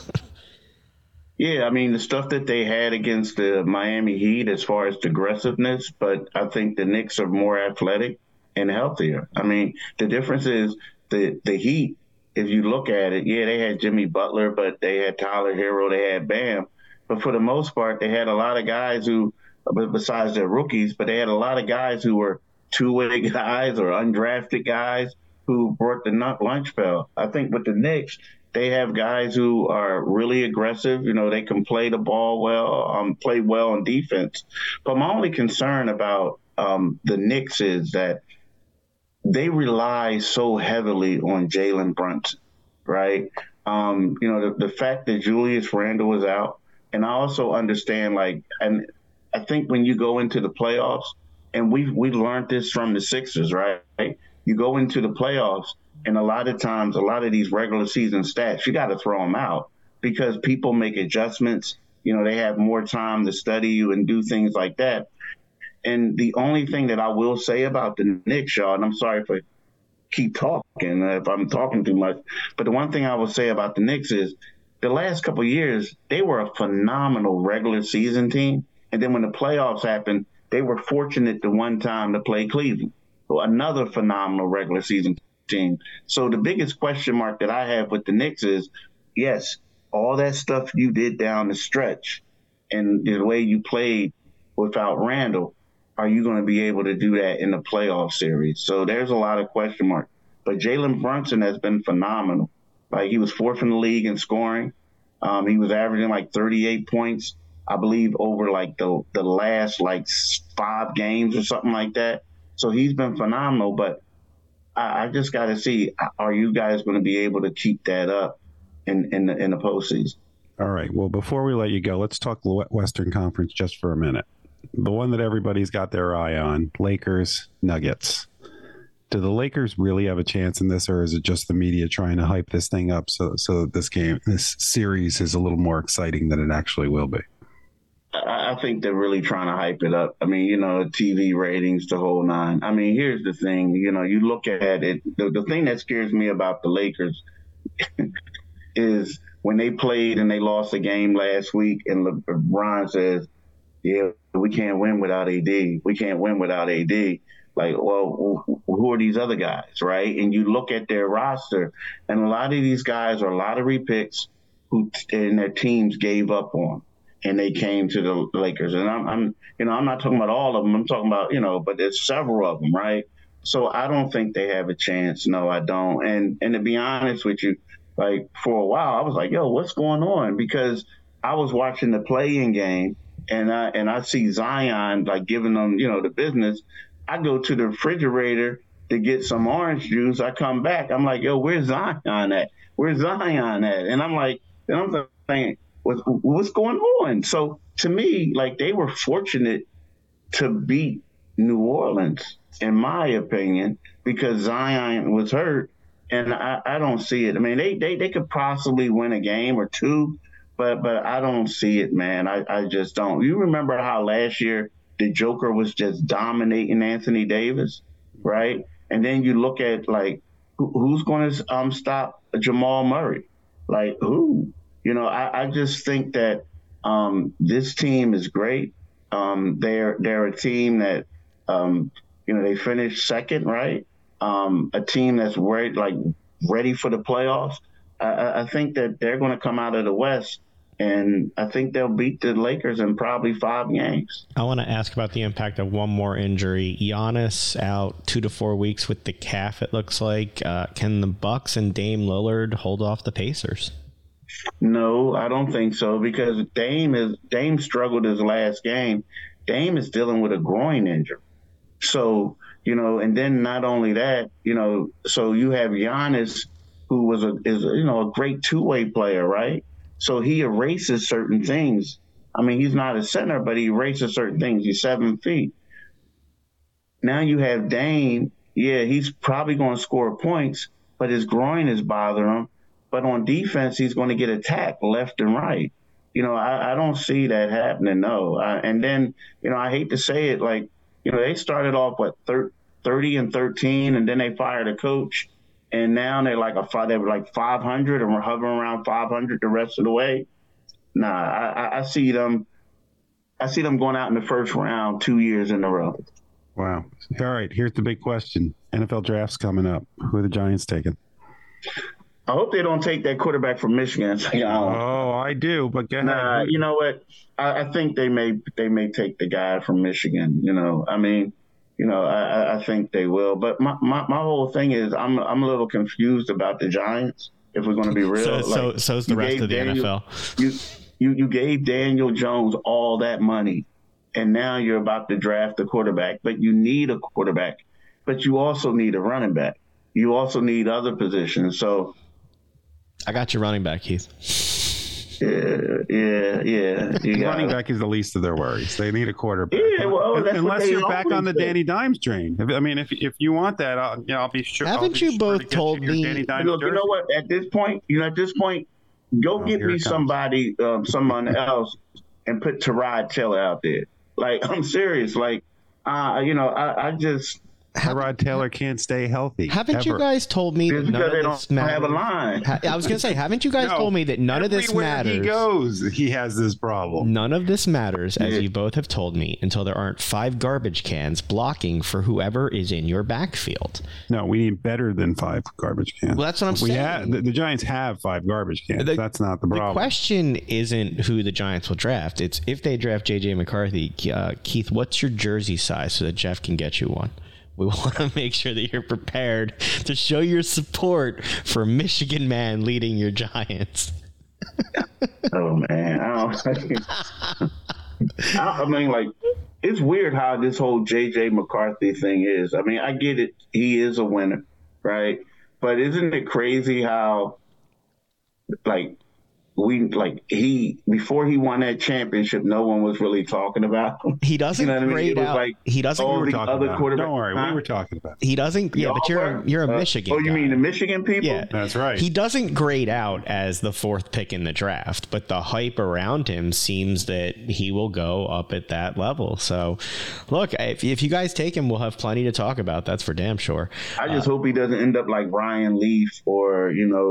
Speaker 3: Yeah, the stuff that they had against the Miami Heat as far as aggressiveness, but I think the Knicks are more athletic and healthier. The difference is the Heat, if you look at it, they had Jimmy Butler, but they had Tyler Hero, they had Bam. But for the most part, they had a lot of guys who, besides their rookies, but they had a lot of guys who were two-way guys or undrafted guys who brought the lunch bell. I think with the Knicks, they have guys who are really aggressive. They can play the ball well, play well on defense. But my only concern about the Knicks is that they rely so heavily on Jalen Brunson, right? The fact that Julius Randle was out, and I also understand, and I think when you go into the playoffs, and we learned this from the Sixers, right? You go into the playoffs, and a lot of times, a lot of these regular season stats, you got to throw them out because people make adjustments. They have more time to study you and do things like that. And the only thing that I will say about the Knicks, y'all, and I'm sorry for keep talking if I'm talking too much, but the one thing I will say about the Knicks is the last couple of years, they were a phenomenal regular season team. And then when the playoffs happened, they were fortunate the one time to play Cleveland, another phenomenal regular season team. So the biggest question mark that I have with the Knicks is, yes, all that stuff you did down the stretch and the way you played without Randall, are you going to be able to do that in the playoff series? So there's a lot of question marks. But Jalen Brunson has been phenomenal. Like, he was fourth in the league in scoring. He was averaging like 38 points, I believe, over like the last like 5 games or something like that. So he's been phenomenal. But I just got to see, are you guys going to be able to keep that up in the postseason?
Speaker 2: All right. Well, before we let you go, let's talk Western Conference just for a minute. The one that everybody's got their eye on, Lakers, Nuggets. Do the Lakers really have a chance in this, or is it just the media trying to hype this thing up so that this series is a little more exciting than it actually will be?
Speaker 3: I think they're really trying to hype it up. I mean, TV ratings, the whole nine. I mean, here's the thing. You look at it. The thing that scares me about the Lakers is when they played and they lost a game last week, and LeBron says, yeah, we can't win without AD. We can't win without AD. Like, well, who are these other guys, right? And you look at their roster, and a lot of these guys are lottery picks who and their teams gave up on, and they came to the Lakers. And I'm not talking about all of them. I'm talking about, but there's several of them, right? So I don't think they have a chance. No, I don't. And to be honest with you, like, for a while, I was like, yo, what's going on? Because I was watching the play-in game, and I see Zion, like, giving them, the business. I go to the refrigerator to get some orange juice. I come back. I'm like, yo, where's Zion at? Where's Zion at? And I'm thinking, what's going on? So to me, like, they were fortunate to beat New Orleans, in my opinion, because Zion was hurt. And I don't see it. I mean, they could possibly win a game or two, but I don't see it, man. I just don't. You remember how last year the Joker was just dominating Anthony Davis, right? And then you look at, like, who's going to stop Jamal Murray? Like, who? I just think that this team is great. They're a team that, they finished second, right? A team that's ready for the playoffs. I think that they're going to come out of the West, and I think they'll beat the Lakers in probably 5 games.
Speaker 1: I want to ask about the impact of one more injury. Giannis out 2 to 4 weeks with the calf, it looks like. Can the Bucks and Dame Lillard hold off the Pacers?
Speaker 3: No, I don't think so, because Dame struggled his last game. Dame is dealing with a groin injury. So, and then not only that, so you have Giannis, who is a great two-way player, right? So he erases certain things. I mean, he's not a center, but he erases certain things. He's 7 feet. Now you have Dame. Yeah, he's probably going to score points, but his groin is bothering him. But on defense, he's going to get attacked left and right. I don't see that happening, no. And then, I hate to say it, like, they started off, 30-13, and then they fired a coach. And now they were like 500 and we're hovering around 500 the rest of the way. Nah, I see them going out in the first round 2 years in a row.
Speaker 2: Wow. All right, here's the big question. NFL draft's coming up. Who are the Giants taking?
Speaker 3: I hope they don't take that quarterback from Michigan.
Speaker 2: I do, but go ahead.
Speaker 3: Nah, you know what? I think they may take the guy from Michigan. I think they will. But my whole thing is I'm a little confused about the Giants, if we're going to be real.
Speaker 1: So's the rest of the NFL.
Speaker 3: You gave Daniel Jones all that money, and now you're about to draft a quarterback, but you need a quarterback. But you also need a running back. You also need other positions. So
Speaker 1: I got your running back, Keith.
Speaker 3: Yeah.
Speaker 2: Running back is the least of their worries. They need a quarterback.
Speaker 3: Yeah, well,
Speaker 2: unless you're back on the Danny Dimes train. If you want that, I'll be sure.
Speaker 1: Haven't you both told me?
Speaker 3: You know what? At this point, Go get me someone else, and put Tyrod Taylor out there. Like, I'm serious. Like, I just.
Speaker 2: Tyrod Taylor can't stay healthy.
Speaker 1: Haven't you guys told me that none of this matters?
Speaker 3: Have a line.
Speaker 1: I was going to say, haven't you guys told me that none of this matters?
Speaker 2: He goes, he has this problem.
Speaker 1: None of this matters, as you both have told me, until there aren't 5 garbage cans blocking for whoever is in your backfield.
Speaker 2: No, we need better than 5 garbage cans.
Speaker 1: Well, that's what I'm saying.
Speaker 2: The Giants have 5 garbage cans. That's not the problem.
Speaker 1: The question isn't who the Giants will draft. It's if they draft J.J. McCarthy. Keith, what's your jersey size so that Jeff can get you one? We want to make sure that you're prepared to show your support for a Michigan man leading your Giants.
Speaker 3: Oh, man. I mean, like, it's weird how this whole J.J. McCarthy thing is. I mean, I get it. He is a winner, right? But isn't it crazy how, like, before he won that championship, no one was really talking about him.
Speaker 1: He doesn't grade out.
Speaker 3: Like
Speaker 1: he doesn't.
Speaker 2: All the other quarterbacks. Don't worry, we were talking about.
Speaker 1: He doesn't. Yeah, but you're a Michigan.
Speaker 3: Oh, you mean the Michigan people?
Speaker 1: Yeah,
Speaker 2: that's right.
Speaker 1: He doesn't grade out as the 4th pick in the draft, but the hype around him seems that he will go up at that level. So, look, if you guys take him, we'll have plenty to talk about. That's for damn sure.
Speaker 3: I just hope he doesn't end up like Ryan Leaf or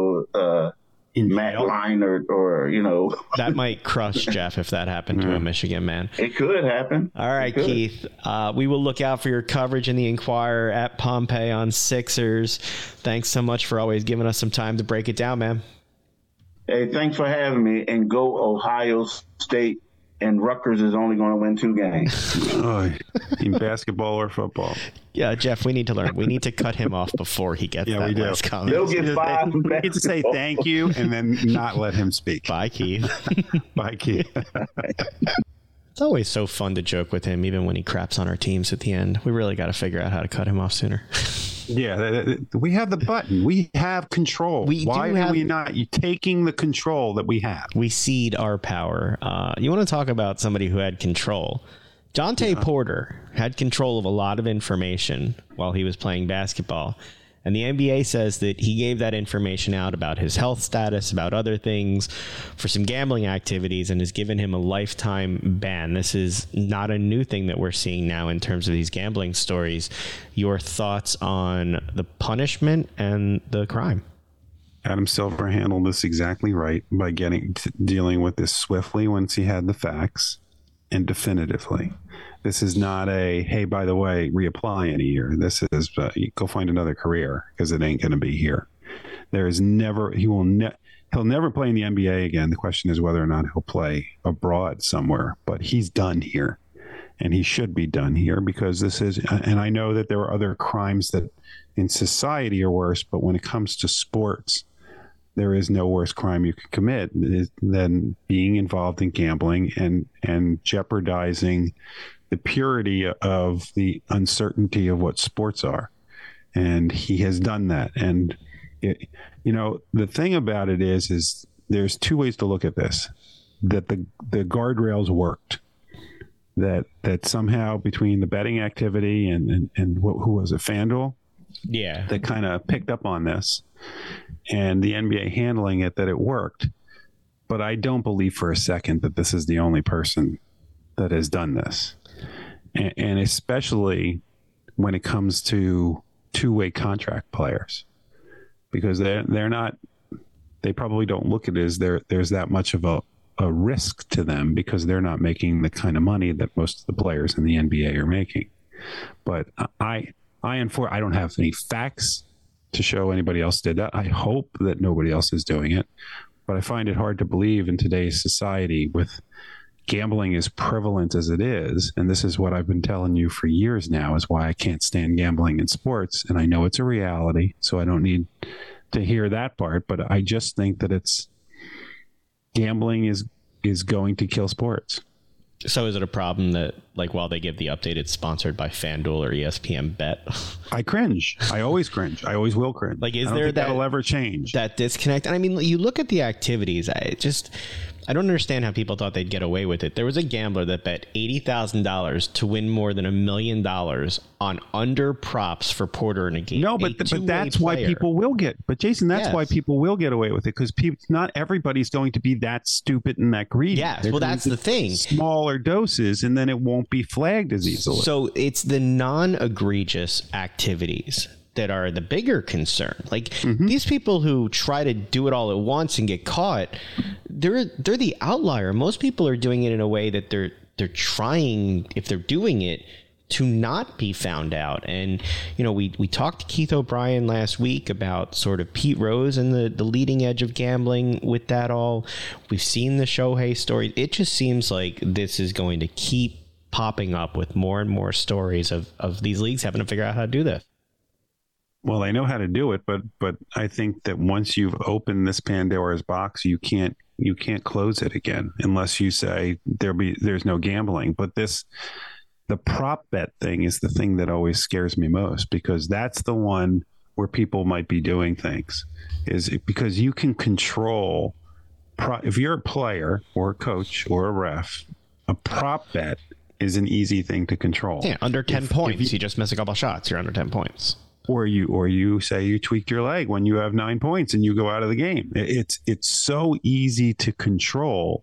Speaker 3: Matt Leinart or
Speaker 1: that might crush Jeff if that happened to a Michigan man.
Speaker 3: It could happen.
Speaker 1: All right, Keith, we will look out for your coverage in the Inquirer at Pompey on Sixers. Thanks so much for always giving us some time to break it down, man.
Speaker 3: Hey, thanks for having me, and go Ohio State. And Rutgers is only going to win 2 games.
Speaker 2: In basketball or football.
Speaker 1: Yeah, Jeff, we need to learn. We need to cut him off before he gets that last comment.
Speaker 3: They'll get 5.
Speaker 2: We get to say thank you and then not let him speak.
Speaker 1: Bye, Keith.
Speaker 2: Bye, Keith.
Speaker 1: It's always so fun to joke with him, even when he craps on our teams at the end. We really got to figure out how to cut him off sooner.
Speaker 2: Yeah, we have the button. We have control. Why are we not taking the control that we have?
Speaker 1: We cede our power. You want to talk about somebody who had control? Dante Porter had control of a lot of information while he was playing basketball. And the NBA says that he gave that information out about his health status, about other things, for some gambling activities, and has given him a lifetime ban. This is not a new thing that we're seeing now in terms of these gambling stories. Your thoughts on the punishment and the crime?
Speaker 2: Adam Silver handled this exactly right by dealing with this swiftly once he had the facts and definitively. This is not a, hey, by the way, reapply in a year. This is go find another career because it ain't going to be here. There is never, he'll never play in the NBA again. The question is whether or not he'll play abroad somewhere, but he's done here and he should be done here because this is, and I know that there are other crimes that in society are worse, but when it comes to sports, there is no worse crime you could commit than being involved in gambling and jeopardizing the purity of the uncertainty of what sports are. And he has done that. And, the thing about it is there's 2 ways to look at this, that the guardrails worked, that somehow between the betting activity and who was it, FanDuel?
Speaker 1: Yeah.
Speaker 2: That kind of picked up on this and the NBA handling it, that it worked. But I don't believe for a second that this is the only person that has done this. And especially when it comes to 2-way contract players, because they're not, they probably don't look at it as there's that much of a risk to them because they're not making the kind of money that most of the players in the NBA are making. But I don't have any facts to show anybody else did that. I hope that nobody else is doing it, but I find it hard to believe in today's society with gambling as prevalent as it is, and this is what I've been telling you for years now, is why I can't stand gambling in sports, and I know it's a reality, so I don't need to hear that part, but I just think that gambling is going to kill sports.
Speaker 1: So is it a problem that, like, while they give the update, it's sponsored by FanDuel or ESPN Bet?
Speaker 2: I cringe. I always cringe. I always will cringe.
Speaker 1: Like, is there that'll
Speaker 2: ever change?
Speaker 1: That disconnect? And I mean, you look at the activities. I don't understand how people thought they'd get away with it. There was a gambler that bet $80,000 to win more than $1 million on under props for Porter in a game.
Speaker 2: No, but that's why people will get. But Jason, that's why people will get away with it, because not everybody's going to be that stupid and that greedy.
Speaker 1: Yes, well, that's the thing.
Speaker 2: Smaller doses, and then it won't be flagged as easily.
Speaker 1: So it's the non-egregious activities that are the bigger concern. Like these people who try to do it all at once and get caught, they're the outlier. Most people are doing it in a way that they're trying, if they're doing it, to not be found out. And, you know, we talked to Keith O'Brien last week about sort of Pete Rose and the leading edge of gambling with that all. We've seen the Shohei story. It just seems like this is going to keep popping up with more and more stories of these leagues having to figure out how to do this.
Speaker 2: Well, they know how to do it, but I think that once you've opened this Pandora's box, you can't close it again unless you say there's no gambling. But the prop bet thing is the thing that always scares me most, because that's the one where people might be doing things, is because you can control. If you're a player or a coach or a ref, a prop bet is an easy thing to control.
Speaker 1: Yeah, under 10 points, you just miss a couple shots, you're under 10 points.
Speaker 2: Or you say you tweak your leg when you have 9 points and you go out of the game. It's so easy to control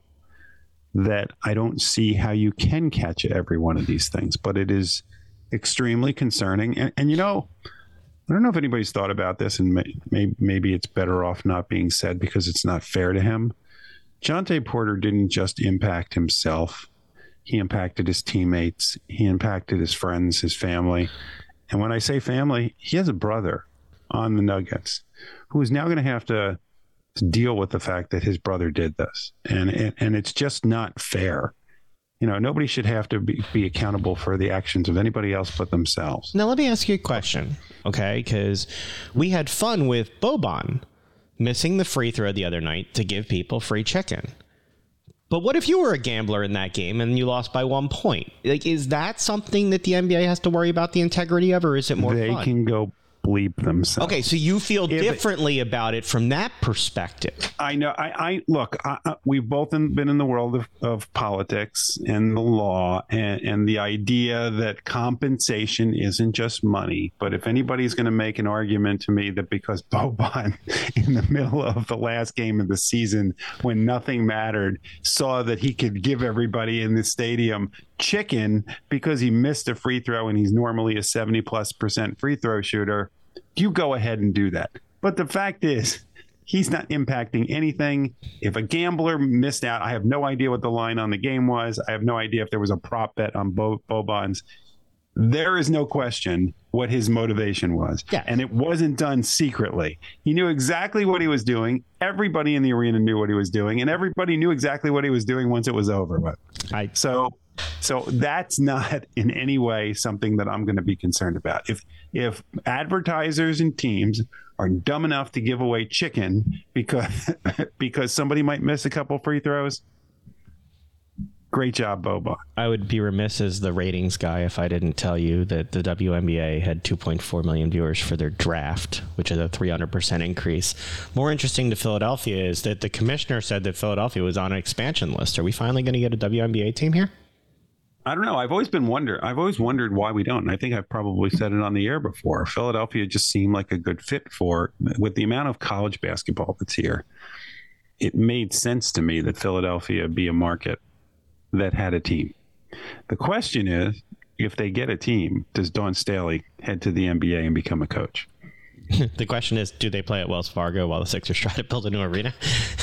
Speaker 2: that I don't see how you can catch every one of these things. But it is extremely concerning. And you know, I don't know if anybody's thought about this, and maybe it's better off not being said because it's not fair to him. Jontay Porter didn't just impact himself. He impacted his teammates. He impacted his friends, his family. And when I say family, he has a brother on the Nuggets who is now going to have to deal with the fact that his brother did this. And it's just not fair. You know, nobody should have to be accountable for the actions of anybody else but themselves.
Speaker 1: Now, let me ask you a question, okay? Because we had fun with Boban missing the free throw the other night to give people free chicken. But what if you were a gambler in that game and you lost by 1 point? Like, is that something that the NBA has to worry about the integrity of, or is it more fun?
Speaker 2: They can go bleep themselves.
Speaker 1: Okay, so you feel differently about it from that perspective.
Speaker 2: I know. Look, we've both been in the world of politics and the law, and the idea that compensation isn't just money. But if anybody's going to make an argument to me that because Boban, in the middle of the last game of the season, when nothing mattered, saw that he could give everybody in the stadium chicken because he missed a free throw and he's normally a 70+% free throw shooter, you go ahead and do that. But the fact is, he's not impacting anything. If a gambler missed out, I have no idea what the line on the game was. I have no idea if there was a prop bet on Boban's. There is no question what his motivation was.
Speaker 1: Yeah. And
Speaker 2: it wasn't done secretly. He knew exactly what he was doing. Everybody in the arena knew what he was doing, and everybody knew exactly what he was doing once it was over with. So that's not in any way something that I'm going to be concerned about. If advertisers and teams are dumb enough to give away chicken because somebody might miss a couple free throws, great job, Boban.
Speaker 1: I would be remiss as the ratings guy if I didn't tell you that the WNBA had 2.4 million viewers for their draft, which is a 300% increase. More interesting to Philadelphia is that the commissioner said that Philadelphia was on an expansion list. Are we finally going to get a WNBA team here?
Speaker 2: I don't know. I've always wondered why we don't. And I think I've probably said it on the air before. Philadelphia just seemed like a good fit with the amount of college basketball that's here. It made sense to me that Philadelphia be a market that had a team. The question is, if they get a team, does Dawn Staley head to the NBA and become a coach?
Speaker 1: The question is, do they play at Wells Fargo while the Sixers try to build a new arena?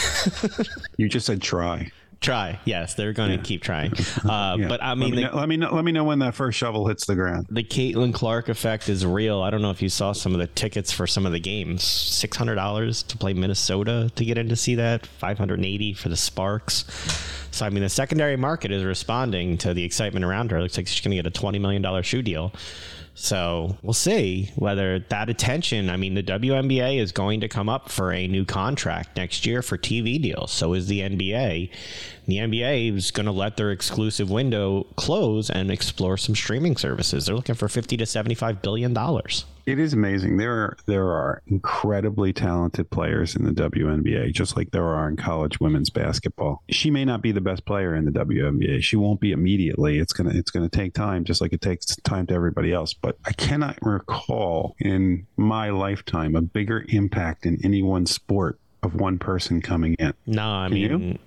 Speaker 2: You just said try.
Speaker 1: Try. Yes, they're going to keep trying. But I mean,
Speaker 2: let me know when that first shovel hits the ground.
Speaker 1: The Caitlin Clark effect is real. I don't know if you saw some of the tickets for some of the games. $600 to play Minnesota to get in to see that. $580 for the Sparks. So I mean, the secondary market is responding to the excitement around her. It looks like she's going to get a $20 million shoe deal. So we'll see whether that attention, I mean, the WNBA is going to come up for a new contract next year for TV deals. So is the NBA. The NBA is going to let their exclusive window close and explore some streaming services. They're looking for $50 to $75 billion.
Speaker 2: It is amazing. There are incredibly talented players in the WNBA, just like there are in college women's basketball. She may not be the best player in the WNBA. She won't be immediately. It's gonna take time, just like it takes time to everybody else. But I cannot recall in my lifetime a bigger impact in any one sport of one person coming in.
Speaker 1: No, I mean,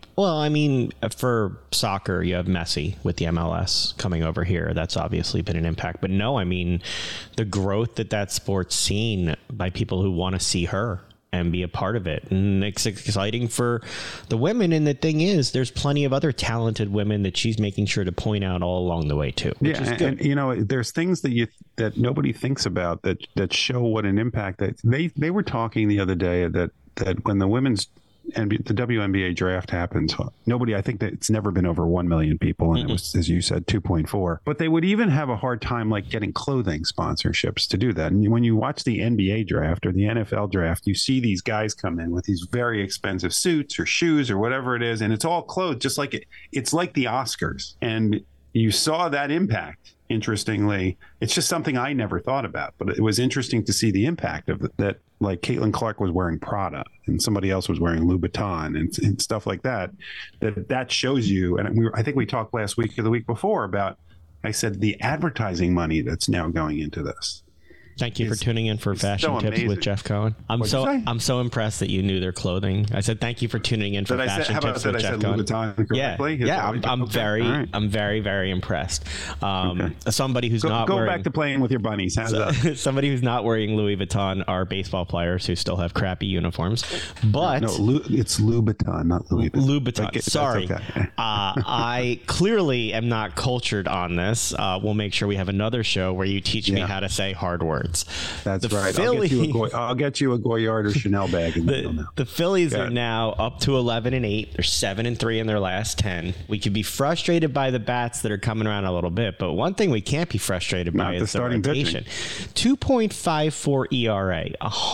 Speaker 1: for soccer, you have Messi with the MLS coming over here. That's obviously been an impact. But no, I mean, the growth that sport's seen by people who want to see her and be a part of it. And it's exciting for the women. And the thing is, there's plenty of other talented women that she's making sure to point out all along the way, too. Which is good.
Speaker 2: And there's things that nobody thinks about that show what an impact that they were talking the other day that when the women's and the WNBA draft happens, I think that it's never been over 1 million people. And it was, as you said, 2.4. But they would even have a hard time like getting clothing sponsorships to do that. And when you watch the NBA draft or the NFL draft, you see these guys come in with these very expensive suits or shoes or whatever it is. And it's all clothes, just like it's like the Oscars. And you saw that impact. Interestingly, it's just something I never thought about, but it was interesting to see the impact of that. Like Caitlin Clark was wearing Prada and somebody else was wearing Louboutin and stuff like that. That shows you. And I think we talked last week or the week before about, I said, the advertising money that's now going into this.
Speaker 1: Thank you for tuning in for Fashion Tips with Jeff Cohen. I'm so impressed that you knew their clothing. I said thank you for tuning in for Fashion Tips with Jeff Cohen. I'm very, very impressed. Somebody who's not
Speaker 2: go back to playing with your bunnies. How's that?
Speaker 1: Somebody who's not wearing Louis Vuitton are baseball players who still have crappy uniforms. But
Speaker 2: it's Louboutin, not Louis Vuitton.
Speaker 1: Louboutin. Sorry, okay. I clearly am not cultured on this. We'll make sure we have another show where you teach me how to say hard words.
Speaker 2: That's right. I'll get you a Goyard or Chanel bag.
Speaker 1: The Phillies are now up to 11-8. They're 7-3 in their last 10. We could be frustrated by the bats that are coming around a little bit, but one thing we can't be frustrated by is the rotation. 2.54 ERA,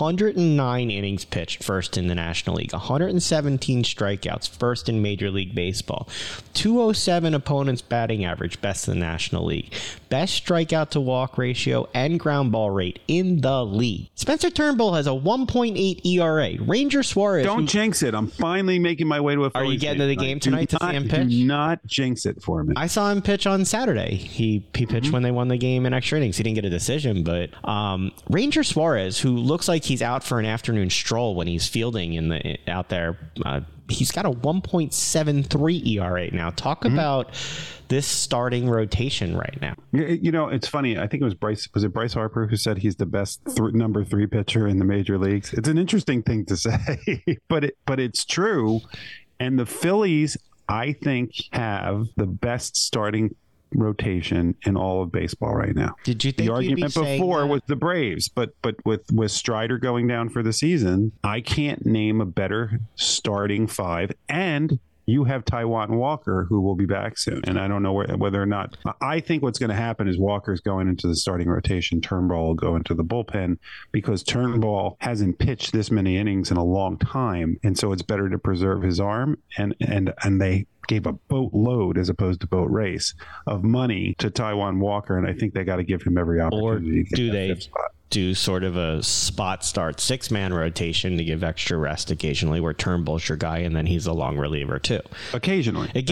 Speaker 1: 109 innings pitched, first in the National League, 117 strikeouts, first in Major League Baseball, 207 opponents batting average, best in the National League, best strikeout to walk ratio, and ground ball rate in the league. Spencer Turnbull has a 1.8 ERA. Ranger Suarez.
Speaker 2: Don't jinx it. I'm finally making my way to a Phillies.
Speaker 1: Are you getting to the game tonight to see him pitch?
Speaker 2: Do not jinx it for me.
Speaker 1: I saw him pitch on Saturday. He pitched when they won the game in extra innings. He didn't get a decision, but Ranger Suarez, who looks like he's out for an afternoon stroll when he's fielding out there, he's got a 1.73 ERA now. Talk about this starting rotation right now.
Speaker 2: It's funny. I think it was Bryce Harper who said he's the best number 3 pitcher in the major leagues. It's an interesting thing to say, but it's true. And the Phillies, I think, have the best starting rotation in all of baseball right now.
Speaker 1: Did you think
Speaker 2: the argument before was the Braves, but with Strider going down for the season, I can't name a better starting 5. And you have Taijuan Walker, who will be back soon. And I don't know whether or not. I think what's going to happen is Walker's going into the starting rotation. Turnbull will go into the bullpen because Turnbull hasn't pitched this many innings in a long time. And so it's better to preserve his arm. And they gave a boatload, as opposed to boat race, of money to Taijuan Walker. And I think they got to give him every opportunity.
Speaker 1: Or do they do sort of a spot start 6-man rotation to give extra rest occasionally, where Turnbull's your guy and then he's a long reliever too?
Speaker 2: Occasionally, but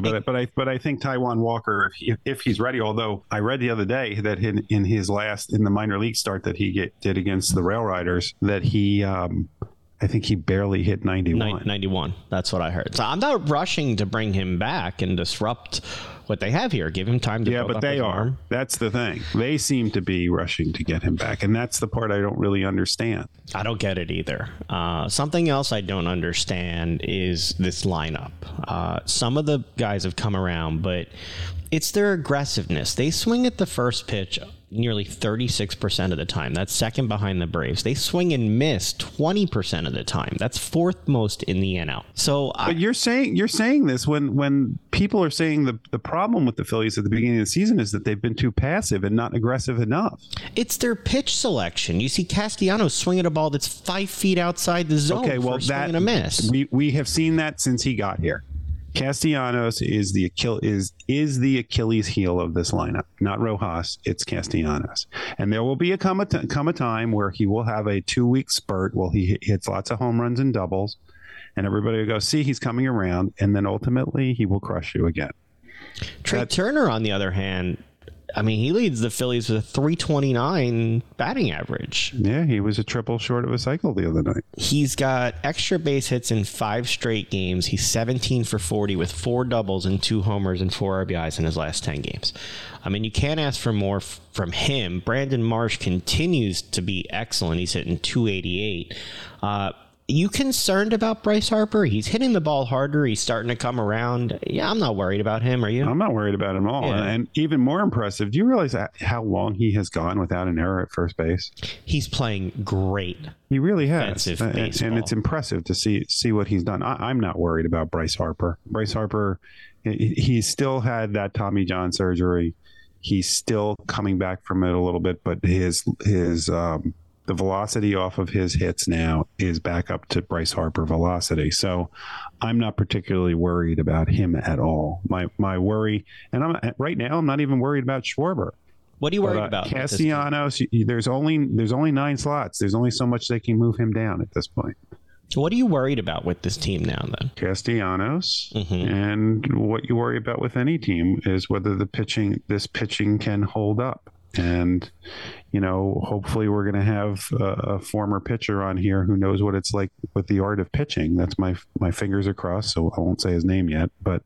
Speaker 2: I think Taijuan Walker, if he's ready, although I read the other day that in the minor league start that he did against the Rail Riders, that he I think he barely hit 91.
Speaker 1: 91. That's what I heard. So I'm not rushing to bring him back and disrupt what they have here. Give him time to build up his arm.
Speaker 2: That's the thing. They seem to be rushing to get him back, and that's the part I don't really understand.
Speaker 1: I don't get it either. Something else I don't understand is this lineup. Some of the guys have come around, but it's their aggressiveness. They swing at the first pitch nearly 36% of the time. That's second behind the Braves. They swing and miss 20% of the time. That's fourth most in the NL.
Speaker 2: But you're saying this when people are saying the problem with the Phillies at the beginning of the season is that they've been too passive and not aggressive enough.
Speaker 1: It's their pitch selection. You see Castellanos swinging a ball that's 5 feet outside the zone for swing and a miss.
Speaker 2: We have seen that since he got here. Castellanos is the Achilles heel of this lineup, not Rojas. It's Castellanos, and there will be come a time where he will have a 2-week spurt while he hits lots of home runs and doubles, and everybody will go, see, he's coming around, and then ultimately he will crush you again.
Speaker 1: Trey Turner, on the other hand, I mean, he leads the Phillies with a 329 batting average.
Speaker 2: Yeah, he was a triple short of a cycle the other night.
Speaker 1: He's got extra base hits in 5 straight games. He's 17 for 40 with 4 doubles and 2 homers and 4 RBIs in his last 10 games. I mean, you can't ask for more from him. Brandon Marsh continues to be excellent. He's hitting 288. You concerned about Bryce Harper? He's hitting the ball harder. He's starting to come around. Yeah, I'm not worried about him. Are you?
Speaker 2: I'm not worried about him at all. Yeah. And even more impressive, do you realize how long he has gone without an error at first base?
Speaker 1: He's playing great.
Speaker 2: He really has.
Speaker 1: And
Speaker 2: it's impressive to see what he's done. I'm not worried about Bryce Harper. Bryce Harper, he still had that Tommy John surgery. He's still coming back from it a little bit, but the velocity off of his hits now is back up to Bryce Harper velocity. So I'm not particularly worried about him at all. My worry, and right now I'm not even worried about Schwarber.
Speaker 1: What are you worried about?
Speaker 2: Castellanos, there's only 9 slots. There's only so much they can move him down at this point.
Speaker 1: What are you worried about with this team now, then?
Speaker 2: Castellanos, and what you worry about with any team is whether this pitching can hold up. And, hopefully we're going to have a former pitcher on here who knows what it's like with the art of pitching. That's my fingers are crossed, so I won't say his name yet. But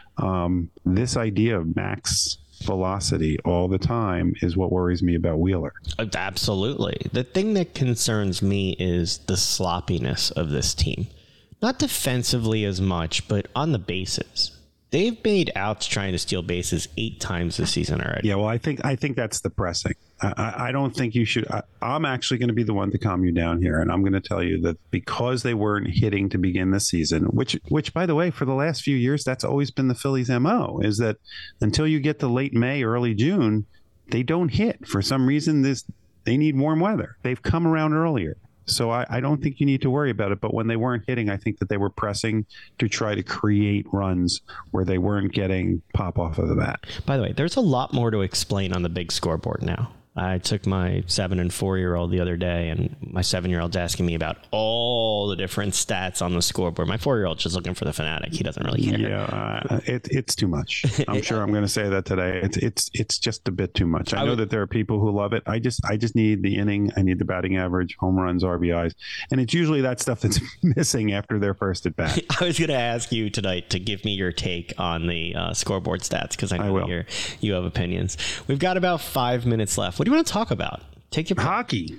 Speaker 2: this idea of max velocity all the time is what worries me about Wheeler.
Speaker 1: Absolutely. The thing that concerns me is the sloppiness of this team. Not defensively as much, but on the bases. They've made outs trying to steal bases 8 times this season already.
Speaker 2: Yeah, well, I think that's depressing. I don't think you should. I'm actually going to be the one to calm you down here, and I'm going to tell you that because they weren't hitting to begin the season, which by the way, for the last few years, that's always been the Phillies' MO, is that until you get to late May, early June, they don't hit. For some reason, they need warm weather. They've come around earlier. So I don't think you need to worry about it. But when they weren't hitting, I think that they were pressing to try to create runs where they weren't getting pop off of the bat.
Speaker 1: By the way, there's a lot more to explain on the big scoreboard now. I took my 7 and 4-year-old the other day, and my 7-year-old's asking me about all the different stats on the scoreboard. My 4-year-old's just looking for the fanatic. He doesn't really care.
Speaker 2: Yeah, it's too much. I'm sure I'm going to say that today. It's just a bit too much. I know that there are people who love it. I just need the inning. I need the batting average, home runs, RBIs, and it's usually that stuff that's missing after their first at bat.
Speaker 1: I was going to ask you tonight to give me your take on the scoreboard stats because I know you have opinions. We've got about 5 minutes left. What do you want to talk about? Take your
Speaker 2: hockey.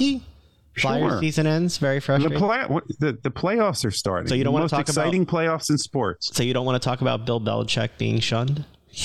Speaker 1: Flyers season ends. Very frustrating.
Speaker 2: The playoffs are starting.
Speaker 1: So you don't want to talk about
Speaker 2: exciting playoffs in sports.
Speaker 1: So you don't want to talk about Bill Belichick being shunned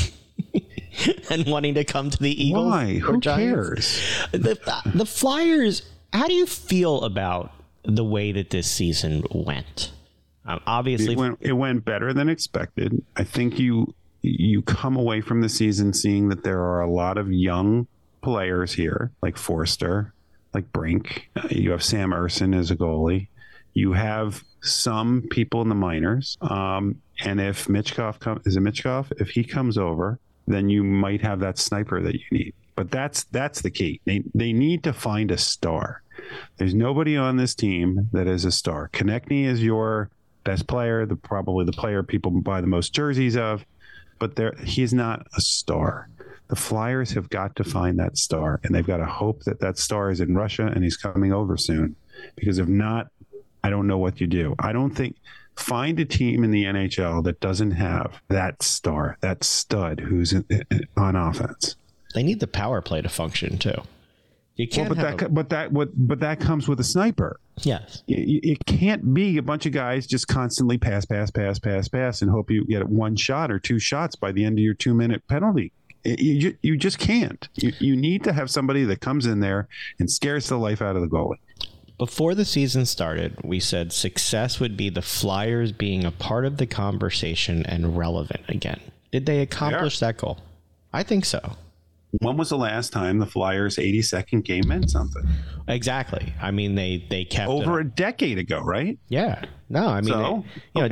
Speaker 1: and wanting to come to the Eagles?
Speaker 2: Why? Who cares?
Speaker 1: The Flyers. How do you feel about the way that this season went? Obviously,
Speaker 2: it went better than expected. I think you come away from the season seeing that there are a lot of young players here, like Forster, like Brink. You have Sam Urson as a goalie. You have some people in the minors. And if Michkov, if he comes over, then you might have that sniper that you need. But that's the key. They need to find a star. There's nobody on this team that is a star. Konechny is your best player, probably the player people buy the most jerseys of, but he's not a star. The Flyers have got to find that star, and they've got to hope that star is in Russia and he's coming over soon. Because if not, I don't know what you do. I don't think find a team in the NHL that doesn't have that star, that stud who's on offense.
Speaker 1: They need the power play to function too. You can't.
Speaker 2: But that comes with a sniper.
Speaker 1: Yes.
Speaker 2: It can't be a bunch of guys just constantly pass, and hope you get 1 shot or 2 shots by the end of your 2-minute penalty. You just can't. You need to have somebody that comes in there and scares the life out of the goalie.
Speaker 1: Before the season started, we said success would be the Flyers being a part of the conversation and relevant again. Did they accomplish that goal? I think so.
Speaker 2: When was the last time the Flyers' 82nd game meant something?
Speaker 1: Exactly. I mean, they kept
Speaker 2: over a decade ago, right?
Speaker 1: Yeah. No, I mean,
Speaker 2: so,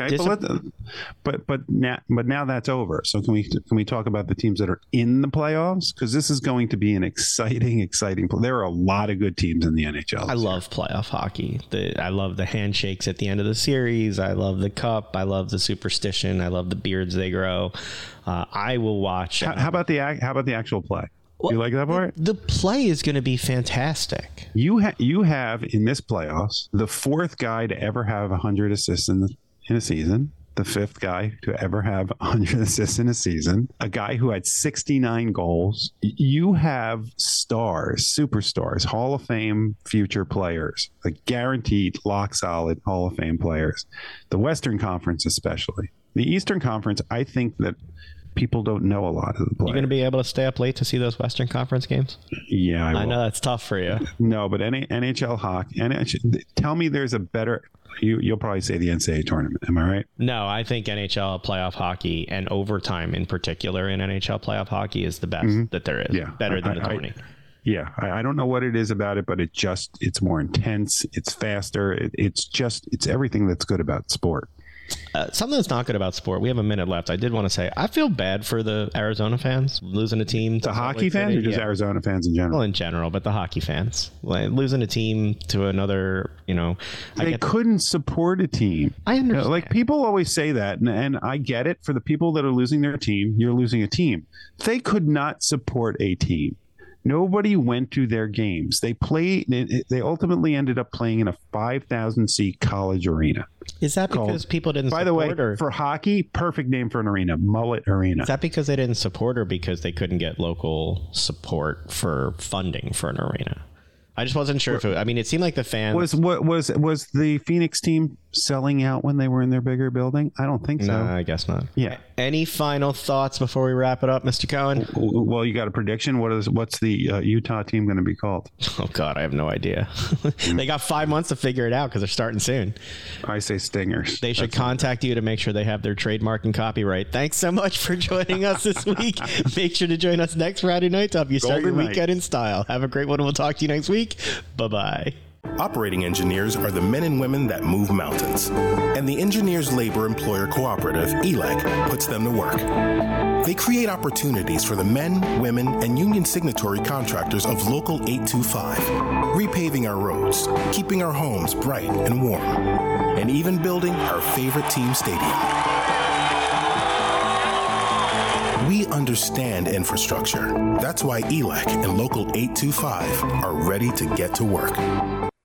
Speaker 2: but now that's over. So can we talk about the teams that are in the playoffs? Because this is going to be an exciting. There are a lot of good teams in the NHL.
Speaker 1: I love playoff hockey. I love the handshakes at the end of the series. I love the cup. I love the superstition. I love the beards they grow. I will watch.
Speaker 2: How about the actual play? You like that part?
Speaker 1: The play is going to be fantastic.
Speaker 2: You have in this playoffs the fourth guy to ever have 100 assists in a season, the fifth guy to ever have 100 assists in a season, a guy who had 69 goals. You have stars, superstars, Hall of Fame future players, like guaranteed lock solid Hall of Fame players. The Western Conference especially. The Eastern Conference, I think that people don't know a lot of the players.
Speaker 1: You're going to be able to stay up late to see those Western Conference games?
Speaker 2: Yeah,
Speaker 1: I know that's tough for you.
Speaker 2: No, but NHL hockey. Tell me there's a better. You'll probably say the NCAA tournament. Am I right?
Speaker 1: No, I think NHL playoff hockey and overtime in particular in NHL playoff hockey is the best that there is.
Speaker 2: Yeah,
Speaker 1: better than the 20.
Speaker 2: I don't know what it is about it, but it's more intense. It's faster. It's everything that's good about sport.
Speaker 1: Something that's not good about sport. We have a minute left. I did want to say I feel bad for the Arizona fans losing a team.
Speaker 2: The hockey fans, or just Arizona fans in general?
Speaker 1: Well, in general, but the hockey fans losing a team to another.
Speaker 2: They couldn't support a team.
Speaker 1: I understand.
Speaker 2: Like people always say that, and I get it. For the people that are losing their team, you're losing a team. They could not support a team. Nobody went to their games. They ultimately ended up playing in a 5,000 seat college arena.
Speaker 1: Is that because people didn't support?
Speaker 2: By the way, for hockey, perfect name for an arena, Mullet Arena.
Speaker 1: Is that because they didn't support or because they couldn't get local support for funding for an arena? I just wasn't sure if it seemed like the fans
Speaker 2: was the Phoenix team selling out when they were in their bigger building? I don't think so.
Speaker 1: No, I guess not.
Speaker 2: Yeah.
Speaker 1: Any final thoughts before we wrap it up, Mr. Cohen?
Speaker 2: Well, you got a prediction? What's the Utah team going to be called?
Speaker 1: Oh God, I have no idea. They got 5 months to figure it out because they're starting soon.
Speaker 2: I say Stingers.
Speaker 1: They should contact you to make sure they have their trademark and copyright. Thanks so much for joining us this week. Make sure to join us next Friday night to help you start your weekend in style. Have a great one, and we'll talk to you next week. Bye-bye.
Speaker 4: Operating engineers are the men and women that move mountains. And the Engineers Labor Employer Cooperative, ELEC, puts them to work. They create opportunities for the men, women, and union signatory contractors of Local 825, repaving our roads, keeping our homes bright and warm, and even building our favorite team stadium. We understand infrastructure. That's why ELEC and Local 825 are ready to get to work.